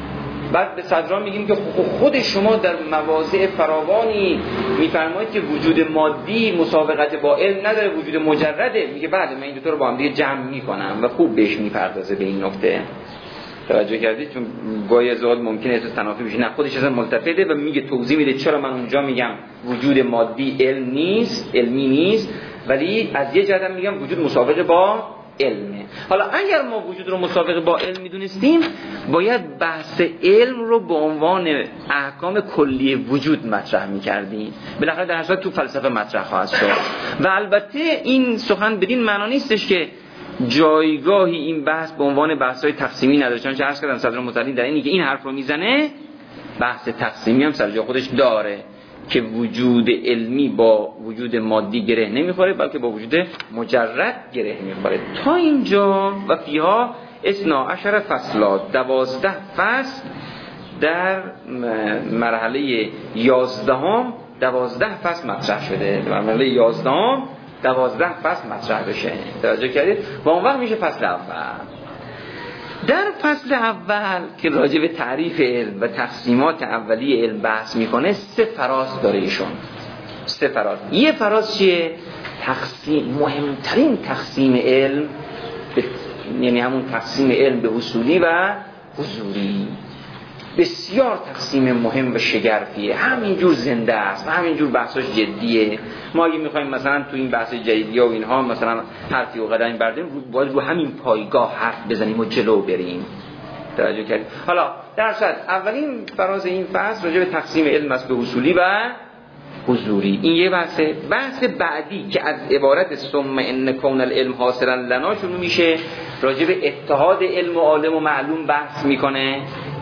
بعد به صدران میگیم که خود شما در مواضع فراوانی میفرمایید که وجود مادی مسابقت با علم نداره، وجود مجرده. میگه بعد من این دو تا رو با هم دیگه جمع میکنم و خوب بهش میپردازه به این نکته. توجه کردید؟ چون گاهی از اوقات ممکنه احساس تنافی بشه، نه خودش اصلا ملتفته و میگه توضیح میده چرا من اونجا میگم وجود مادی علم نیست، علمی نیست، ولی از یه جهت میگم وجود مسابقه با علمه. حالا اگر ما وجود رو مسابقه با علم میدونستیم، باید بحث علم رو به عنوان احکام کلی وجود مطرح میکردیم. بالاخره در اصل تو فلسفه مطرح خواهد شد. و البته این سخن بدین معنا نیستش که جایگاهی این بحث به عنوان بحث‌های تقسیمی نداره، چون عرض کردم صدر متعلی در اینی که این حرف رو میزنه بحث تقسیمی هم سر جای خودش داره که وجود علمی با وجود مادی گره نمیخوره، بلکه با وجود مجرد گره میخوره. تا اینجا و فیها 12 فصل، 12 فصل در مرحله 11 12 فصل مطرح شده. در مرحله 11 12 فصل مطرح بشه. توجه کردید؟ و اون وقت میشه فصل اول. در فصل اول که راجع به تعریف علم و تقسیمات اولیه علم بحث میکنه 3 فراز داره ایشون. 3 فراز. یه فراز چیه؟ مهمترین تقسیم علم، یعنی همون تقسیم علم به اصولی و حضوری. بسیار تقسیم مهم و شگرفیه، همینجور زنده است و همینجور بحثاش جدیه. ما اگه میخوایم مثلا تو این بحث جدیدیا و اینها مثلا حرفی و قدمی برداریم، باید رو همین پایگاه حرف بزنیم و جلو بریم. توجه کردید؟ حالا در صورت اولین فراز این فصل راجع به تقسیم علم است به اصولی و حضوری. این یه بحثه. بحث بعدی که از عبارت ثم ان کون العلم حاصلا لنا شروع میشه، راجع به اتحاد علم و عالم و معلوم بحث میکنه.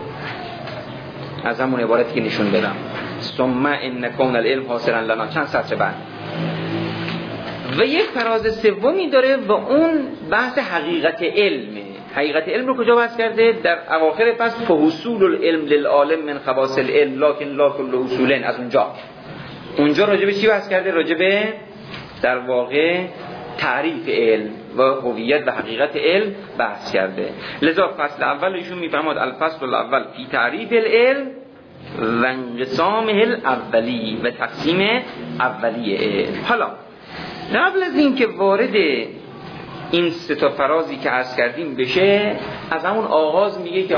از همون عبارتی که نشون دادم، ثم ان کون العلم حاصلا لنا، چند سطر بعد. و یک فراز سومی داره و اون بحث حقیقت علمه. حقیقت علم رو کجا بحث کرده؟ در اواخر فصل فحصول العلم للعالم من خواص العلم لکن لا کل اصولن. از اونجا راجع به چی بحث کرده؟ راجع به در واقع تعریف علم و هویت و حقیقت علم بحث کرده. لذا فصل اول ایشون میفرماد الفصل الاول فی تعریف العلم و انقسامه الاولی و تقسیم اولیه علم. حالا قبل از این که وارد این 3 تا فرازی که عرض کردیم بشه، از همون آغاز میگه که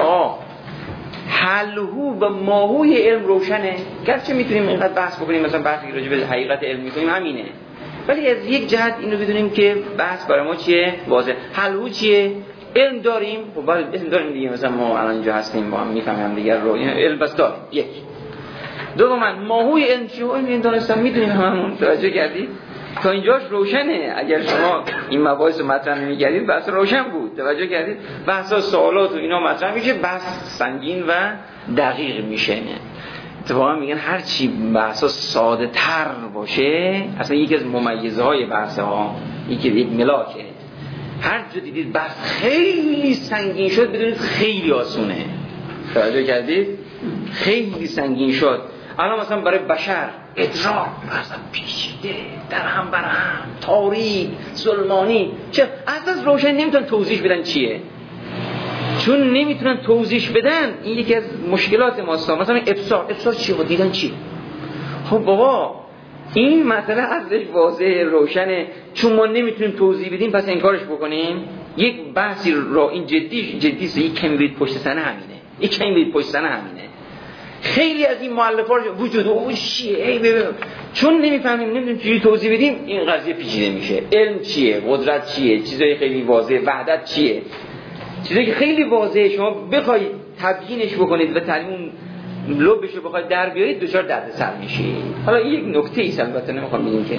حلهو و ماهوی علم روشنه. گرچه میتونیم اینقدر بحث بکنیم، مثلا بحثی راجع به حقیقت علم میکنیم همینه، ولی از یک جهت اینو بدونیم که بحث برای ما چیه؟ واضح. حلهو چیه؟ علم داریم، خب علم داریم دیگه، مثلا ما الان اینجا هستیم با هم میفهمیم دیگه رو، این علم بس داریم. یک. دوما ماهوی علم چیه؟ علم دانستن میدونیم همون. توجه کردید؟ تا اینجاش روشنه. اگر شما این مباحث رو مطرح نمی‌کردید بحث روشن بود. توجه کردید؟ بحثا سوالات و اینا مطرح میشه، بحث سنگین و دقیق میشه. اتفاقا میگن هر چی بحثا ساده تر باشه، اصلا یکی از ممیزهای بحث‌ها یکی یک ملاکه. هر جا دیدید بحث خیلی سنگین شد، بدونید خیلی آسونه. توجه کردید؟ خیلی سنگین شد. الان مثلا برای بشر ادراک مثلا پیچیده، در هم بر هم، تاریک، ظلمانی، چه از روشن نمیتونن توضیح بدن چیه. چون نمیتونن توضیح بدن، این یکی از مشکلات ماست. مثلا ابصار چیه و دیدن چیه؟ خب بابا این مسئله ازش واضحه، روشنه، چون ما نمیتونیم توضیح بدیم پس انکارش بکنیم. یک بحثی را این جدیه، یک کمی برید پشت سنه همینه. خیلی از این مؤلفات وجود او چیه؟ چون نمیدونیم چجوری توضیح بدیم، این قضیه پیچیده میشه. علم چیه؟ قدرت چیه؟ چیزای خیلی واضحه. وحدت چیه؟ چیزایی که خیلی واضحه شما بخواید تبیینش بکنید و تعلیم لبش رو بخواید در بیارید دچار دردسر میشید. حالا یک نکته ای البته نمیخوام بگم که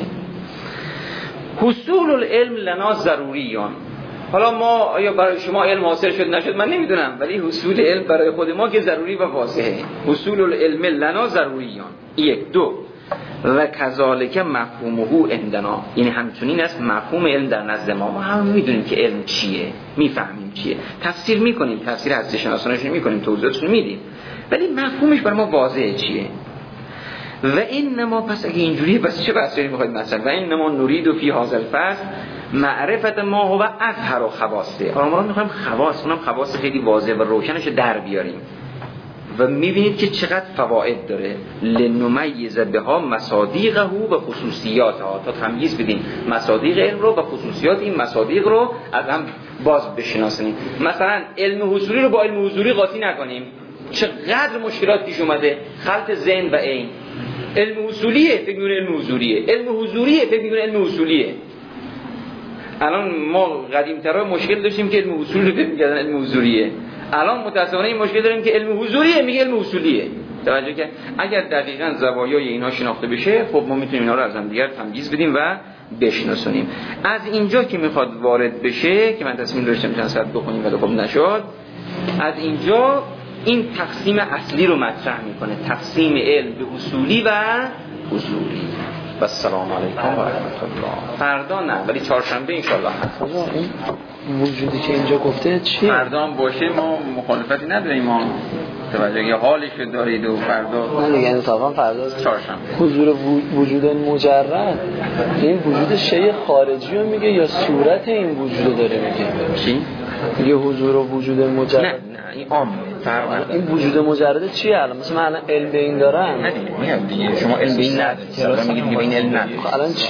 حصول العلم لنا ضروریان. حالا ما آیا برای شما علم حاصل شد نشد من نمیدونم، ولی حصول علم برای خود ما که ضروری و واضحه. حصول العلم لنا ضروریان. 1 2 و کذالک مفهومه عندنا، یعنی همچنین است مفهوم علم در نزد ما. ما هم میدونیم که علم چیه، میفهمیم چیه، تفسیر میکنیم، تفسیر هستی شناسانش میکنیم، توضیحاتش میدیم، ولی مفهومش برای ما واضحه چیه. و انما پس اگه اینجوریه پس چه بحثی میخواید مثلا و انما نريد فی هذا الفصل معرفت ما هو اظهر خواصه. ما میخوایم خواص، اونم خواص خیلی واضح و روشنش در بیاریم. و میبینید که چقدر فواید داره. لنمیز بها مصادیقه و خصوصیاتها، تا تمییز بدیم مصادیق علم رو و خصوصیات این مصادیق رو از هم باز بشناسیم. مثلا علم حصولی رو با علم حضوری قاطی نکنیم، چقدر مشکلات پیش اومده، خلط ذهن و عین. علم اصولیه فکر می‌کنه علم حضوریه، علم حضوریه فکر می‌کنه علم اصولیه. الان ما قدیم‌ترا مشکل داشتیم که علم اصول رو فکر می‌کردن علم حضوریه، الان متأسفانه این مشکل داریم که علم حضوریه میگه علم اصولیه. توجه که اگر دقیقاً زوایای اینها شناخته بشه، خب ما میتونیم اینا رو از هم دیگر تمییز بدیم و بشناسونیم. از اینجا که میخواد وارد بشه، که من تصمیم داشتم چند ساعت بخونیم ولی خب نشد، از اینجا این تقسیم اصلی رو مطرح میکنه، تقسیم علم به اصولی و حضوری. و السلام علیکم و رحمت الله. فردا نه ولی چهارشنبه ان شاء الله هست. این وجودی که اینجا گفته چیه؟ فردا هم باشه ما مخالفتی نداریم، ما توجه یه حالش دارید و فردا نه دیگه انصافا فردا چهارشنبه. حضور وجود مجرد این وجود شیء خارجی رو میگه یا صورت این وجود داره میگه؟ چی؟ یه حضور و وجود مجرد. نه این عام فرق نداره. این وجود مجرد چیه الان؟ مثلا من الان علم به این دارم. نه دیگه شما علم به این ندارید. الان میگید که این علم ندارید. الان چی؟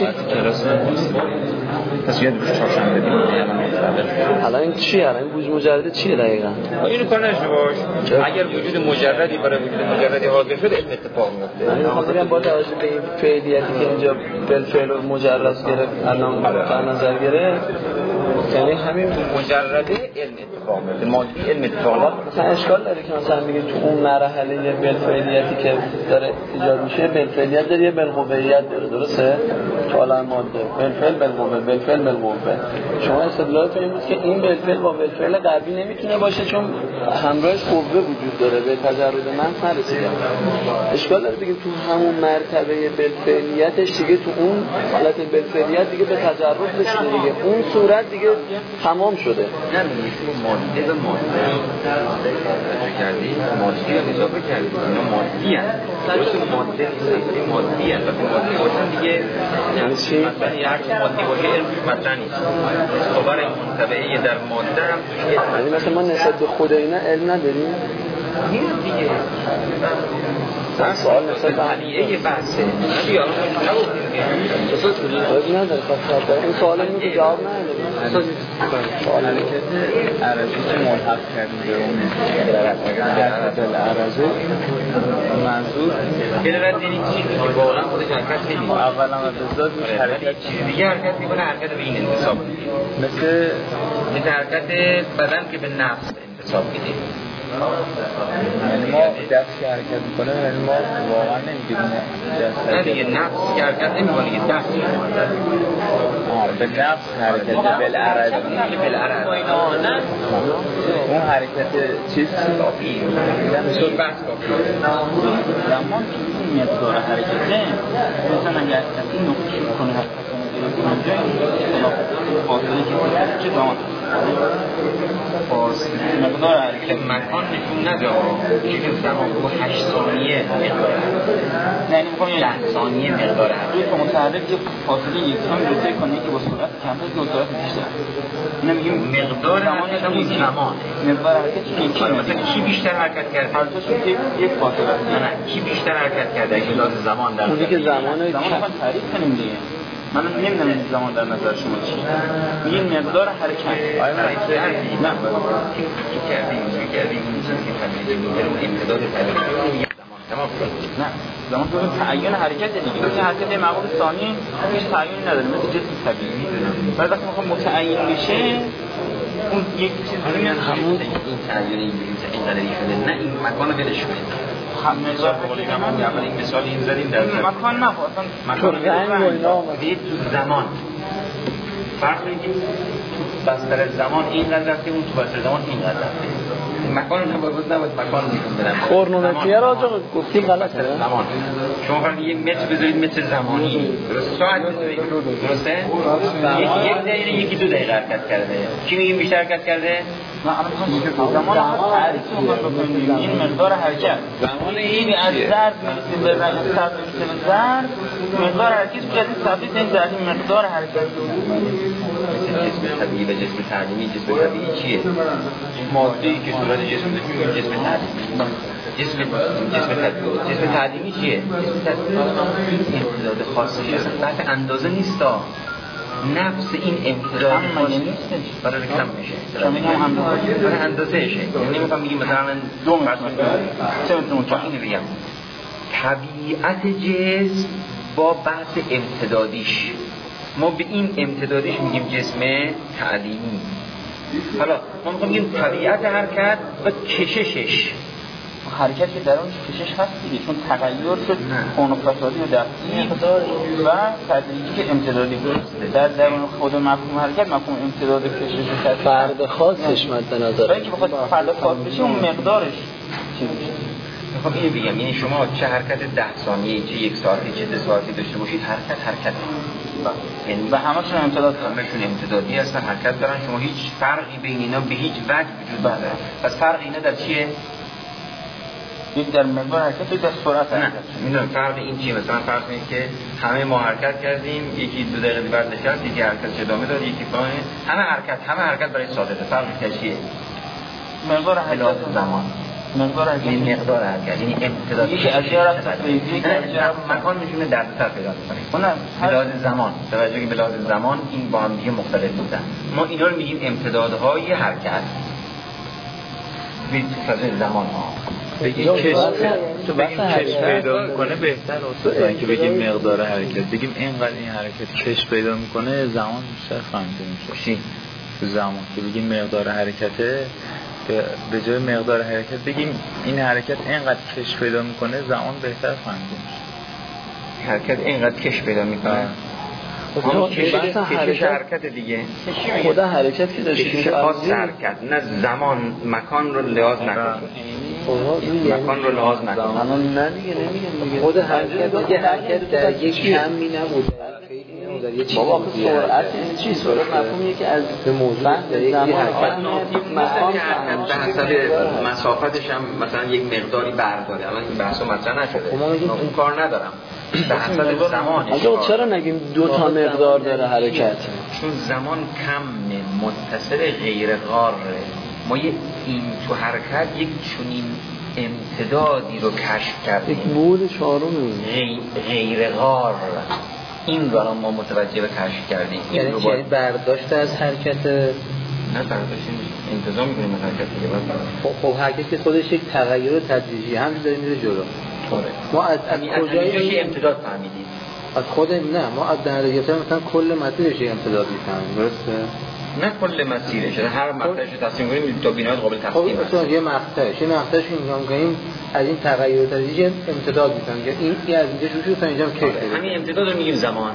پس یاد باشه چهارشنبه بدیم. الان این چیه؟ الان این وجود مجرد چیه دقیقاً؟ اینو کار نشه باش. اگر وجود مجردی برای وجود مجردی حاضر شد علم اتفاق میفته. من می‌خوام با توجه به این فعلیتی که اینجا بالفعل و مجرد گرفت الان در نظر گرفت، یعنی همین مجرده علم اتفاق میفته، مادی علم اتفاق میفته. مثلا اشکال داره که مثلا میگه تو اون مرحله بالفعلیتی که داره ایجاد میشه، بالفعلیت داره یه بالقویت داره، درسته؟ تو عالم ماده بالفعل بالقوه، بالفعل بالقوه. شما استدلالتون این بود که این بالفعل با بالفعل غربی نمیتونه باشه چون همراهش قوه وجود داره، به تجرد من نرسیده. اشکال داره بگیم تو همون مرتبه بالفعلیتش دیگه، تو اون حالت بالفعلیت دیگه به تجرد رسیده دیگه، اون صورت دیگه تمام شده. نه میگیم ماده به ماده کردی، ماده رو اضافه کردی، اینا مادی هست. درست ماده نیست، مادی هست. وقتی مادی باشن دیگه یعنی چی؟ مثلا هر چی مادی باشه علم مطرح نیست. خبر منطبعی در ماده هم یعنی مثلا ما نسبت به خود اینا علم نداریم؟ این دیگه سوال نسبت به حلیه بحثه. نبی الان نگفتیم که نداره. خب این سوال اینو که جواب نداره. سوال حرکت عرضی که ملحق کردیم به اون حرکت العرضی منظور بلرد یعنی چیزی که واقعا خودش حرکت نمی‌کنه. اولا و بزاد حرکت چیز دیگه حرکت می‌کنه، حرکت به این انتصاب می‌کنه. مثل حرکت بدن که به نفس انتصاب می‌ده. یعنی ما دست که حرکت میکنه، یعنی ما واقعا نمیگیم دست نه دیگه نفس که حرکت نمیکنه، دیگه دست به نفس حرکت بالعرض اون حرکت چیز کافی این بحث کافی زمان که این مقدار حرکته مثلا اگر کسی نقطه کنه حرکت کنه فاصله که زمان مقدار حرکت مکان نشون نده که زمان با 8 ثانیه مقدار نه این میگم 10 ثانیه مقدار روی که متحرک که فاصله یکسان روتیت کنه که با سرعت کمتر که با سرعت بیشتر، اینا میگیم مقدار حرکت همون زمان. مقدار حرکت یکی مثلا کی بیشتر حرکت کرده؟ هر دوشون یک فاصله. نه کی بیشتر حرکت کرده اگه لازم زمان در اونی که زمان تعریف کنیم دیگه. من نمیدونم این زمان در نظر شما چیه. میگین مقدار حرکت. آیا کردیم؟ نه کردیم اون چیزی که خمیدیم اون امتداد طبیعی زمان تمام نه زمان تو تعیین حرکت دیگه، مثل حرکت معمول ثانی هیچ تعیین نداره، مثل جسم طبیعی. ولی وقتی میخوام متعین بشه اون یک چیز میاد همون این تعیین این قدری شده، نه این مکان دلش شده. مقدار اول این مثال این زدیم در مکان نه اصلا مکان تو زمان فرق می‌کنه. بستر زمان اینقدر رفته، اون تو بستر زمان اینقدر رفته. مکان نباید مکان نشون بدم. کرونومتریه را جو گفتیم غلطه. زمان شما فرض یک متر بذارید متر زمانی، درست ساعت بذارید، درسته؟ یک دقیقه یکی 2 دقیقه حرکت کرده. کی میگه بیشتر حرکت کرده؟ زمان تعریف بکنیم این مقدار حرکت زمان این از چیه؟ ضرب میرسیم به ضرب میرسیم به ضرب مقدار حرکت بجد ثابت این ضرب مقدار حرکت جسم طبیعی و جسم تعلیمی. جسم طبیعی چیه؟ ماده‌ای که صورت جسم داره جسم تعلیمی. جسم تعلیمی چیه؟ جسم تعلیمی امتداد خاصی هست. بحث اندازه نیستا. نفس این امتداد خاصی برای کم میشه. برای اندازهشه. یعنی نمیخوام بگیم مثلا 2 متر اینو بگم. طبیعت جسم با بحث امتدادیش، ما به این امتدادیش میگیم جسم تعلیمی. حالا ما میخوام بگیم طبیعت حرکت و کششش. حرکت که در اون کشش هست دیگه، چون تغییر شد کون و فسادی و دفعی و تدریجی که امتدادی درسته. در درون خود مفهوم حرکت مفهوم امتداد کشش فرد خاصش مد نظر برای که بخواد فرد خاص بشه اون مقدارش چی بشه. میخوام اینو بگم، یعنی شما چه حرکت 10 ثانیه، چه 1 ساعتی، چه 2 ساعتی داشته باشید، حرکت یعنی و همشون امتدادی هستن، حرکت دارن. شما هیچ فرقی بین اینا به هیچ وجه وجود نداره. پس فرق اینا در چیه؟ یک در مقدار حرکت و در سرعت حرکت. میدونم فرق این چیه. مثلا فرض کنید که همه ما حرکت کردیم، یکی 2 دقیقه بعد نشست، یکی حرکت ادامه داد، یکی فلان. همه حرکت برای صادقه. فرقش چیه؟ مقدار حرکت زمان. مقدار حرکت این مقدار حرکت یعنی امتداد. یکی از جهت فیزیک مکان میتونه دردسر پیدا کنه. به لحاظ زمان، توجه که به لحاظ زمان این با هم دیگه مختلف بودن. ما اینا رو میگیم امتدادهای حرکت. به فضای زمان ها. بگیم کش پیدا میکنه بهتر تا اینکه بگیم مقدار حرکت. بگیم اینقدر این حرکت کش پیدا میکنه، زمان بیشتر فهمیده میشه. چی؟ زمان که بگیم مقدار حرکته، به جای مقدار حرکت بگیم این حرکت اینقدر کش پیدا میکنه، زمان بهتر فهمیده میشه. حرکت اینقدر کش پیدا میکنه. کشش حرکت دیگه. خود حرکت که داشته کشش خاص حرکت، نه زمان مکان رو لحاظ نکنه. مکان رو لحاظ نکنه. نه دیگه نمیگم. خود حرکت یه حرکت در یک کمی نبود. بابا سرعت این چی؟ سرعت مفهومیه که از موضوع زمان مکان به حسب مسافتش هم مثلا یک مقداری برداره. الان این بحثو مطرح نشده. من اون کار ندارم. به حسب زمانش. چرا نگیم 2 تا مقدار داره حرکت؟ چون زمان کم متصل غیر غاره. ما این تو حرکت یک چنین امتدادی رو کشف کردیم، یک بود چهارم غیر غار. این رو ما متوجه به کشف کردیم. یعنی چه برداشت از حرکت؟ نه برداشت انتظام می‌کنیم از حرکت دیگه. خب حرکت که خودش یک تغییر تدریجی همین داره میره جلو. ما از کجای امتداد فهمیدیم؟ از خود نه، ما از در گرفتن مثلا کل مسیرش امتداد می‌فهمیم. درسته؟ نه کل مسیرش، هر مقطعش رو تصمیم کنیم تا بینات قابل تقسیم است. خب یه مقطعش میگم کنیم از این تغییر تدریجی امتداد می‌فهمیم. این از اینجا شروع شد تا اینجا کش. همین امتداد رو میگیم زمان.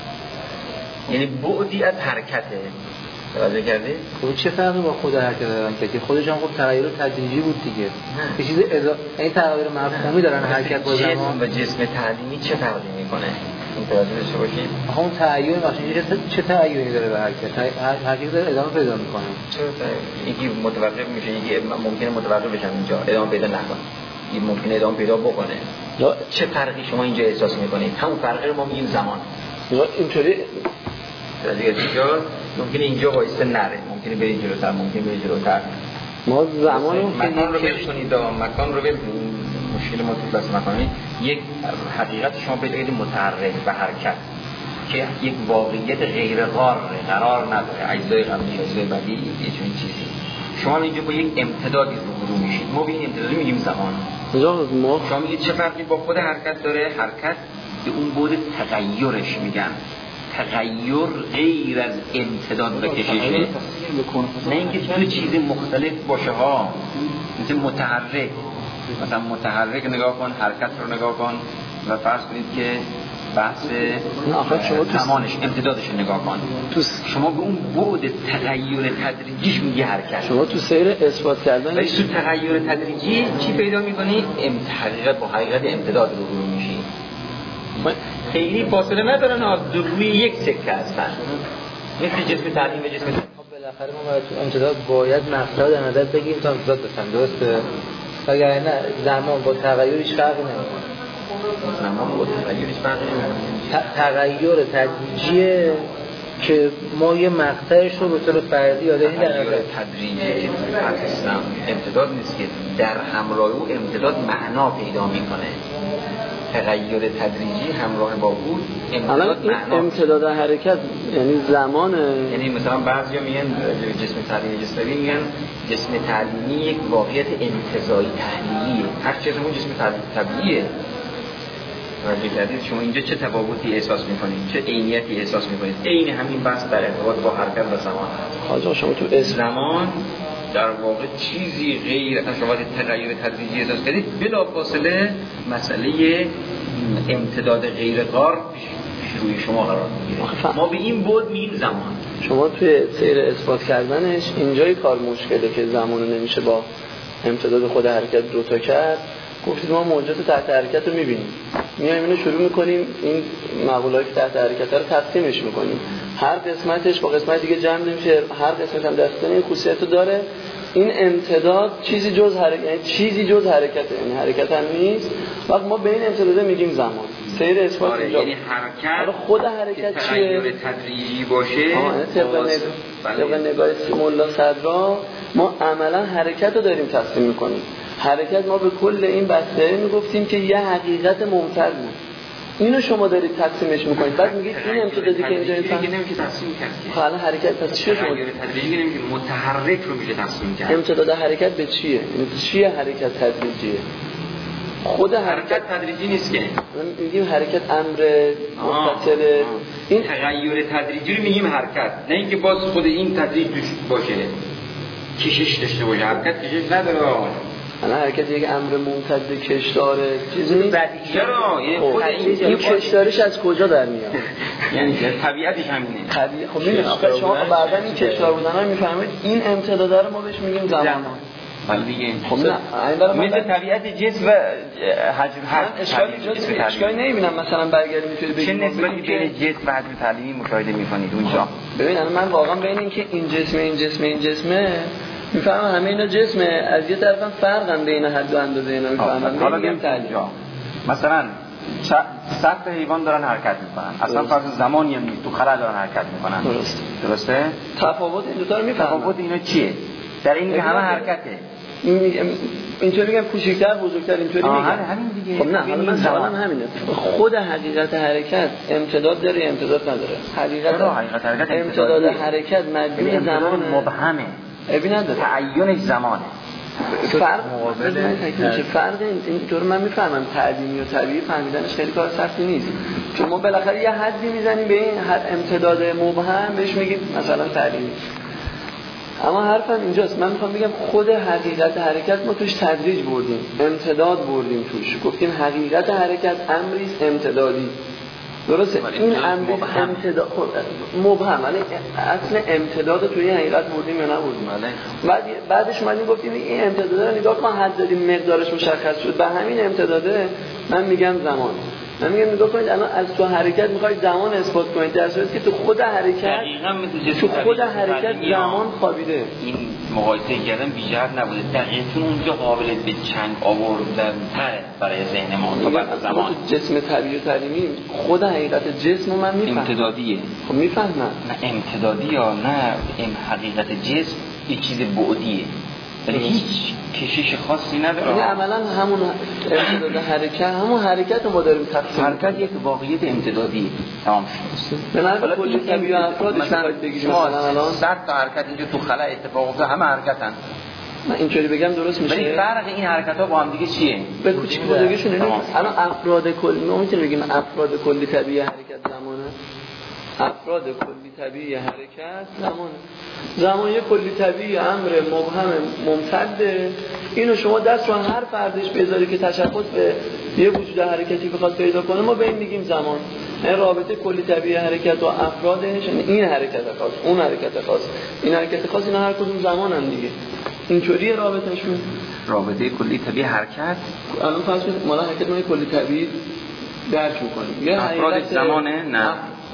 یعنی بعدی از حرکته. توجه کردی؟ خب چه فرقی با خود حرکت دارن که خودش هم خب تغییر تدریجی بود دیگه. یه چیز این تغییر مفهومی دارن حرکت با زمان و جسم تعلیمی چه فرقی میکنه؟ متوجه بشه باشید. اون تعیین مثلا چه تعیینی داره به حرکت؟ حرکت داره ادامه پیدا میکنه. یکی متوقف میشه، یکی ممکنه متوقف بشن اینجا ادامه پیدا نکنه. یکی ممکنه ادامه پیدا بکنه. چه فرقی شما اینجا احساس میکنید؟ همون فرقی رو ما میگیم زمان. اینطوری دیگه ممکنه اینجا وایسته نره، ممکنه بری جلوتر، ممکنه بری جلوتر. ما زمان مکان رو ول کنید، مکان رو ول کنید. مشکل ما تو بس مکانی یک حقیقت شما پیدا کردید متحرک به حرکت که یک واقعیت غیر قرار نداره. اجزای قبلی، اجزای بعدی، یه چنین چیزی. شما اینجا با یک امتدادی روبرو میشید. ما به این امتدادی میگیم زمان. شما میگید چه فرقی با خود حرکت داره؟ حرکت به اون بود تغییرش میگن. تغییر غیر از امتداد و کششه، نه اینکه دو چیز مختلف باشه ها. مثل متحرک، مثلا متحرک نگاه کن، حرکت رو نگاه کن و فرض کنید که بحث زمانش امتدادش رو نگاه کن. شما به اون بعد تغییر تدریجیش میگی حرکت. شما تو سیر اثبات کردن ولی تو تغییر تدریجی چی پیدا میکنی؟ حقیقت با حقیقت امتداد رو روبرو میشی. خیلی فاصله ندارن، از روی یک سکه هستن، مثل جسم تعلیم و جسم بالاخره ما باید تو امتداد باید مقطع در نظر بگیریم تا امتداد بفهم، درسته؟ وگرنه زمان با تغییر هیچ فرقی نمیکنه. زمان با تغییر هیچ فرقی نمیکنه. تغییر تدریجیه که ما یه مقطعش رو به طور فردی یا دهی در نظر تدریجی که اصلا امتداد نیست که در همراه او امتداد معنا پیدا میکنه. تغییر تدریجی همراه با او امتداد معنا. امتداد حرکت یعنی زمانه. یعنی مثلا بعضیا میگن جسم تعلیمی جسمی میگن جسم تعلیمی یک واقعیت انتزاعی تحلیلیه. هر چیزمون جسم طبیعیه. توجه کردید شما اینجا چه تفاوتی احساس میکنید، چه عینیتی احساس میکنید؟ عین همین بحث در ارتباط با حرکت و زمان. حاجا شما تو زمان در واقع چیزی غیر از شما تغییر تدریجی احساس کردید، بلافاصله مسئله امتداد غیر قار پیش روی شما قرار میگیره. ما به این بود میگیم زمان. شما توی سیر اثبات کردنش اینجای کار مشکله که زمانو نمیشه با امتداد خود حرکت دوتا کرد. گفتید ما موجات تحت حرکت رو میبینیم، میایم اینو شروع میکنیم این مقوله‌ای که تحت حرکت رو تقسیمش میکنیم، هر قسمتش با قسمت دیگه جمع میشه، هر قسمت هم دستن این خاصیت رو داره. این امتداد چیزی جز حرکت، یعنی چیزی جز حرکته، یعنی حرکت هم نیست. وقت ما به این امتداد میگیم زمان. سیر اثبات اینجا یعنی حرکت خود حرکت چیه؟ تغییر تدریجی باشه. طبق نگاه مولا صدرا ما عملا حرکت رو داریم تقسیم میکنیم. حرکت ما به کل این بسته میگفتیم که یه حقیقت ممتد بود، اینو شما دارید تقسیمش میکنید. بعد میگید این امتدادی که اینجا نمیشه تقسیم کرد. حالا حرکت پس چیه؟ تغییر تدریجی نمیشه متحرک رو میشه تقسیم کرد. امتداد حرکت به چیه؟ یعنی چیه حرکت تدریجیه؟ خود حرکت تدریجی نیست که میگیم حرکت امر متصله. این تغییر تدریجی رو میگیم حرکت، نه اینکه باز خود این تدریج توش باشه، کشش داشته باشه. حرکت کشش نداره. انا حرکت یک امر ممتد کش داره چیزی نیست. چرا این کش داریش از کجا در میاد؟ یعنی طبیعتش همینه. خب میدونم شما بعدا این کش دار بودن رو میفهمید این امتداد رو ما بهش میگیم زمان. ولی دیگه خب نه مثل طبیعت جسم و حجم اشکالی نمیبینم. مثلا برگردیم میتونید بگید چه نسبتی بین جسم و حجم تعلیمی مشاهده میکنید اونجا؟ ببین من واقعا بین اینکه این جسمه میفهمم همه اینا جسمه، از یه طرفم فرقم بین حد و اندازه اینا میفهمم. حالا میگم اینجا مثلا سطح حیوان دارن حرکت میکنن، اصلا فرض زمانی هم نیست، تو خلا دارن حرکت میکنن. درسته؟ تفاوت این دو تا رو میفهمم. تفاوت اینا چیه؟ در این که همه حرکته. اینطوری میگم کوچیک‌تر بزرگتر اینطوری میگم. همین دیگه. خب نه حالا من سوالم همینه. خود حقیقت حرکت امتداد داره یا امتداد نداره؟ حقیقت حرکت امتداد حرکت مبنی زمان مبهمه. ابی نداره. تعینش زمانه. فرق اینطور من میفهمم. تعلیمی و طبیعی فهمیدنش خیلی کار سختی نیست، چون ما بالاخره یه حدی میزنیم به این حد امتداد مبهم بهش میگیم مثلا تعلیمی. اما حرفم اینجاست، من میخوام بگم خود حقیقت حرکت ما توش تدریج بردیم، امتداد بردیم توش، گفتیم حقیقت حرکت امریست امتدادی. درسته؟ این امتداد مبهم، یعنی اصل امتداد توی حقیقت بردیم یا نبردیم. بعدش اومدیم گفتیم این امتداد رو نگاه کن، حد دادیم مقدارش مشخص شد، به همین امتداده من میگم زمان. من میگم نگاه کنید الان از تو حرکت میخواید زمان اثبات کنید، در صورتی که تو خود حرکت زمان خوابیده. این مقایسه کردن بی‌جهت نبوده، دقیقاً اونجا قابل به چنگ آوردن تره برای ذهن ما تا بعد زمان. جسم طبیعی و تعلیمی خود حقیقت جسم من میفهمم. امتدادیه. خب میفهمم. نه امتدادی یا نه این حقیقت جسم یه چیز بعدیه. ولی هیچ کشش خاصی نداره. یعنی عملا همون امتداد حرکت، همون حرکت رو ما داریم تقسیم. حرکت یک واقعیت امتدادی تمام شد. به نظر کلی طبیعی افرادش میخواید بگید مثلا الان 100 تا حرکت اینجا تو خلا اتفاق افتاد، همه حرکتن. من اینطوری بگم درست میشه؟ ولی فرق این حرکت‌ها با هم دیگه چیه؟ به کوچیک بزرگیشون اینه. الان افراد کلی ما میتونیم بگیم افراد کلی طبیعی حرکت زمانه. افراد کلی طبیعی حرکت زمان یه کلی طبیعی امر مبهم ممتده. اینو شما دست رو هر فردش بذاری که تشخص به یه وجود حرکتی بخواد پیدا کنه، ما به این میگیم زمان. این رابطه کلی طبیعی حرکت و افرادش، این حرکت خاص، اون حرکت خاص، این حرکت خاص، اینا هر کدوم زمانن دیگه. اینطوریه رابطهشون. رابطه کلی طبیعی حرکت الان فرض کنید ما حرکت ما کلی طبیعی درک می‌کنیم. افراد زمانه نه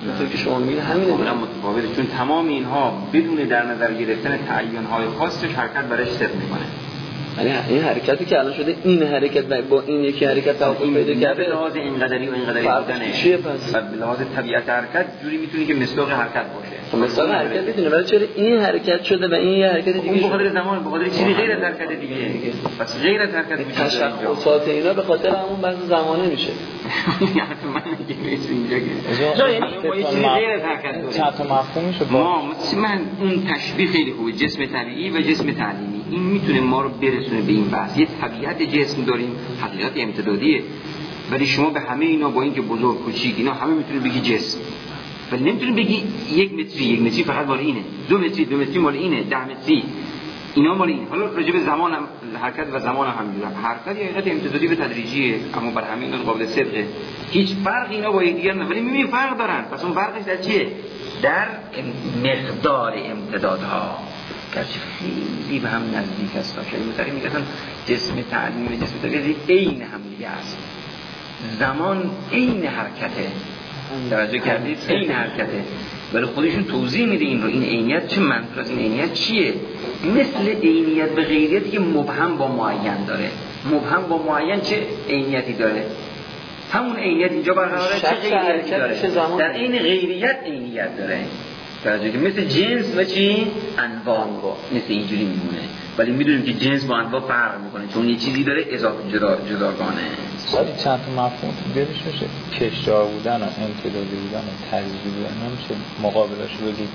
اینطور که شما میگید همینه کاملا متفاوته، چون تمام اینها بدون در نظر گرفتن تعیین‌های خاصش حرکت برش صدق میکنه. یعنی این حرکتی که الان شده این حرکت با این یکی حرکت توافق پیدا کرده به لحاظ اینقدری و اینقدری بودنه چیه پس؟ و به لحاظ طبیعت حرکت جوری میتونه که مصداق حرکت باشه. مصداق حرکت میتونه، ولی چرا این حرکت شده و این یه حرکت دیگه به خاطر زمان، به خاطر چیزی غیر از حرکت دیگه. پس غیر از حرکت تشخصات اینا به خاطر همون بعضی زمانه میشه. من میگم اینجا که یعنی ما یه چیزی غیر از حرکت داره. چند تا مفهوم میشه من اون تشبیه خیلی خوبه، جسم طبیعی و جسم تعلیمی. این میتونه ما رو برسونه به این بحث. یه طبیعت جسم داریم، حقیقت امتدادیه، ولی شما به همه اینا با اینکه بزرگ کوچیک اینا همه میتونید بگی جسم، ولی نمیتونید بگی یک متری فقط مال اینه، 2 متری مال اینه، 10 متری اینا مال اینه. حالا راجع به زمان هم حرکت و زمان هم همینجوره. حرکت حقیقت امتدادی و تدریجیه، اما برای همین اینا قابل صدقه. هیچ فرقی اینا با یکدیگر نداره، ولی میبینید فرق دارن. پس اون فرقش در چیه؟ در مقدار امتدادها. گرچه خیلی به هم نزدیک است. شاید میگن جسم تعلیم و جسم تدریجی عین هم دیگه است. زمان عین حرکته. توجه کردید؟ عین حرکته. ولی خودشون توضیح میده این رو. این عینیت چه منظور از این عینیت چیه؟ مثل عینیت به غیریتی که مبهم با معین داره. مبهم با معین چه عینیتی داره؟ همون عینیت اینجا برقراره، چه غیریتی داره؟ در عین غیریت عینیت داره. توجه که مثل جنس و چی؟ انواع مثل اینجوری میمونه. ولی میدونیم که جنس با انواع فرق میکنه، چون یه چیزی داره اضافه جداگانه. ولی چند تا مفهوم تو بیارش میشه، کشدار بودن و امتدادی بودن و تدریجی بودن نمیشه مقابلش بگید.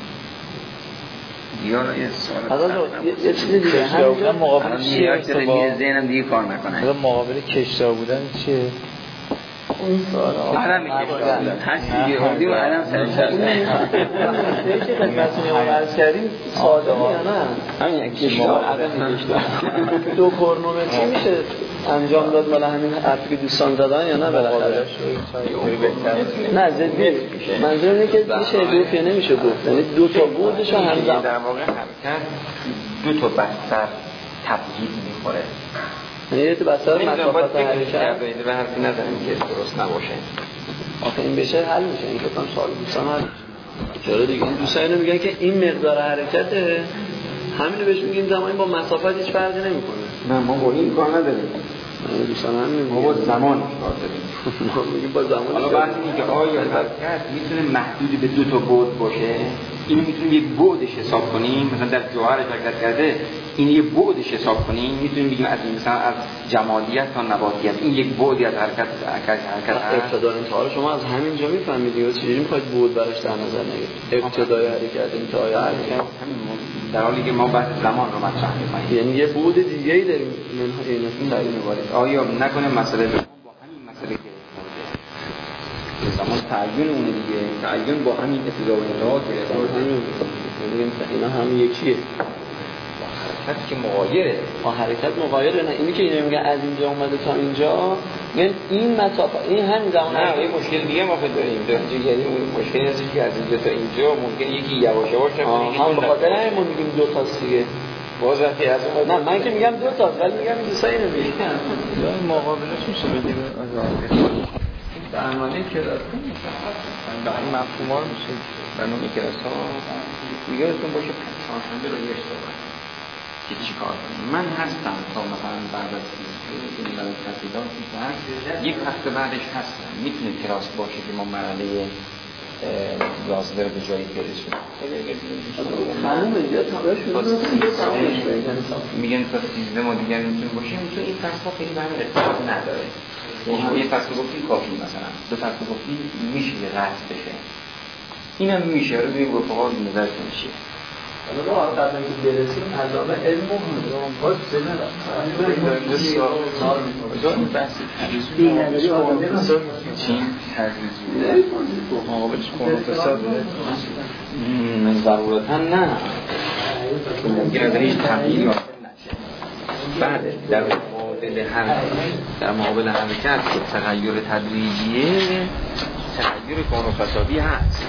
یا یه سوال یه چیز دیگه کشدار بودن مقابلش چیه؟ دیگه ذهنم دیگه کار نکنه. مقابل کشدار بودن چیه؟ اون آرام میکشدن هست دیگه اردی و آرام سرشت که خدمتون رو عرض کردیم ساده یا نه؟ همین یک کشدار عدم کشدار 2 کرونومتری میشه انجام داد مال همین حرفی که دوستان زدن یا نه؟ بالاخره نه زدی منظور اینه که میشه گفت یا نمیشه گفت، یعنی 2 تا بودش همزمان در واقع حرکت 2 تا بستر تبدیل میخوره. یعنی تو بستر مسافت حرکت به حرفی نزنیم که درست نباشه. آخه این بشه حل میشه. این که سوال دوستان حل چرا دیگه این دوستان اینو میگن که این مقدار حرکته، همینو بهش میگیم زمانی با مسافت هیچ فرقی نمیکنه. نه ما با این کار نداریم. دوستان هم میگن ما با زمان کار داریم. ما میگیم با زمان. حالا بحث اینه که آیا حرکت میتونه محدود به 2 تا بعد باشه؟ اینو میتونیم یک بعدش حساب کنیم، مثلا در جوهر حرکت کرده این یک بعدش حساب کنیم، میتونیم بگیم از مثلا از جمادیت تا نباتیت این یک بعدی از حرکت هست. ابتدای انتها شما از همین جا میفهمید دیگه چجوری میخواید بعد براش در نظر نگیرید؟ ابتدای حرکت انتهای حرکت در حالی که ما بعد زمان رو مطرح می‌کنیم، یعنی یه بعد دیگه‌ای داریم منهای این تعیین می‌کنیم. آیا نکنه مسئله با همین مسئله زمان تعیین اون دیگه، تعیین با همین ابتدا و انتها میگیم اینا هم یکیه. حرکت که مغایره. حرکت مغایره. نه اینی که اینا میگن از اینجا اومده تا اینجا، میگن این مسافت این همین زمان. نه یه مشکل دیگه ما داریم. یعنی مشکلی هست که از اینجا تا اینجا ممکن یکی یواش یواش هم به خاطر همین میگیم 2 تا دیگه. باز وقتی از اون نه من که میگم 2 تا، ولی میگم این دوستای اینو میگن یا مقابلش میشه بگیم برنامه کلاس به این مفهوم ها میشه برنامه کلاس ها یادتون باشه پنجشنبه رو یه اشتباه که چی کار کنیم. من هستم تا مثلا بعد از این برای تحصیلات یک هفته بعدش هستم، میتونه کلاس باشه که ما مرحله لازده رو به جایی برسیم. معلومه یا میگن تا 13 ما دیگر میتونه باشه. میتونه این فصل ها خیلی به همین ارتباط نداره. یه فصل گفتی کافی، مثلا 2 فصل گفتی میشه رد بشه، اینم میشه. رو ببین رفقا نظرتون چیه؟ حالا ما قبل اینکه برسیم علاوه علم و هم باز این بحثی چین تدریجی مقابلش کن فساد ضرورتا نه، ممکن از هیچ تبدیلی حاصل نشه. بعد در مقابل حرکت که تغییر تدریجیه، تغییر کون و فسادی هست.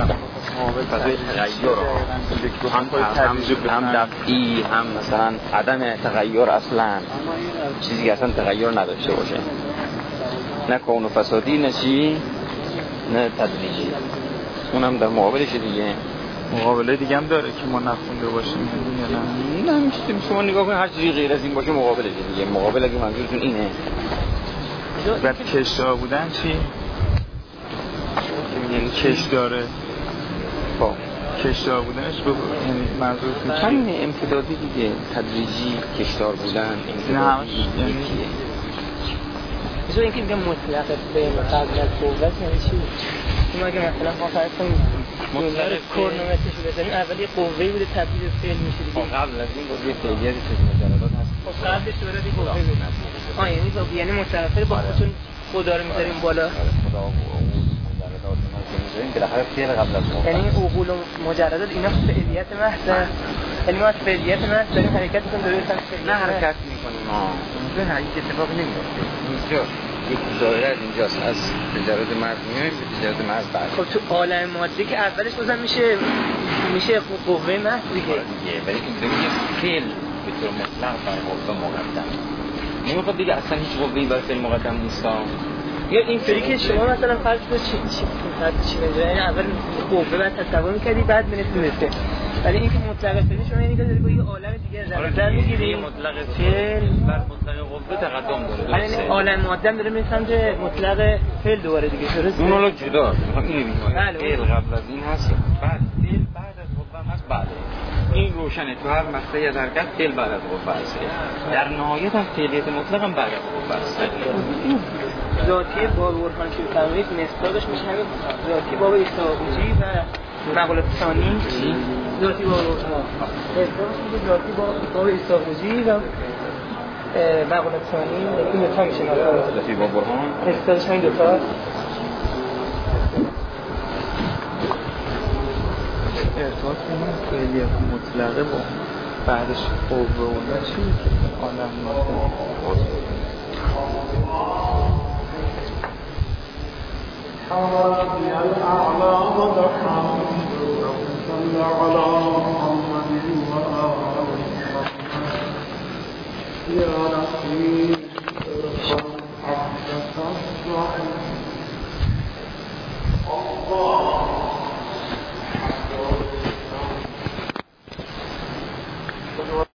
هم دفعی هم مثلا عدم تغییر، اصلا چیزی که اصلا تغییر نداشته باشه، نه کون و فسادی نه چی نه تدریجی. اونم در مقابلش دیگه. مقابله دیگه هم داره که ما نخونده باشیم یا نه میشه شما نگاه کنید هر چیزی غیر از این باشه مقابلش دیگه. مقابل اگه منظورتون اینه. بعد کشدار بودن چی؟ یعنی کش داره. خب کشدار بودنش یعنی منظورتون چی؟ همین امتدادی دیگه، تدریجی کشدار بودن امتدادی یعنی مثلا اینکه میگم مطلق فعل قبل از قوت یعنی چی؟ شما اگه مثلا فرض کنید مطلق کرونومترش رو بزنیم اول یه قوه‌ای بوده تبدیل به فعل میشه دیگه. قبل از این قوه فعلیتی که مجردات هست. خب قبلش دوره قوه بود. یعنی مترفع با خودتون خدا رو میذاریم بالا. خدا و مجردات میذاریم بالاخره فعل قبل از قوه. یعنی عقول و مجردات اینا فعلیت محض. یعنی ما از فعلیت محض داریم حرکت می‌کنیم درست نه حرکت می‌کنیم ما. اون هیچ اتفاقی نمی‌افته. اینجا یک دایره از اینجاست، از تجارت مرز میایم به تجارت مرز بعد. خب تو عالم مادی که اولش بازم میشه قوه محض دیگه. ولی اینجوری که فعل به طور مطلق بر قوه مقدم. نمیخواد دیگه اصلا هیچ قوه‌ای بر فعل مقدم نیست. یا این فری که شما مثلا فرض کنید چی می‌دونید، یعنی اول قوه بعد تصور می‌کردی بعد می‌رسید. ولی اینکه مطلق فعل شما یعنی که داری با یه عالم دیگه در می‌گیری. مطلق فعل بر مطلق قوه تقدم داره. یعنی عالم ماده داره میره سمت مطلق فعل دوباره دیگه درست. اون حالا جدا می‌خوام اینو بگم. بله. فعل قبل از این هست. بعد فعل بعد از قوه هست بعد. این روشنه تو هر مقطعی از حرکت فعل بعد از قوه هست. در نهایت هم فعلیت مطلق هم بعد از قوه هست. ذاتی باب ورخان که فرمایید مصداقش میشه همین ذاتی باب استواقوجی و مقولات ثانی. ذاتی باب ورخان مصداقش میشه ذاتی باب استواقوجی و مقولات ثانی. این دو تا میشه ذاتی باب ورخان مصداقش همین دو تا. ارتباط این فعلیت مطلقه با بعدش قوه اون چی که عالم ماده ربي الأعلى والحمد صل على محمد وآل محمد يا رحيم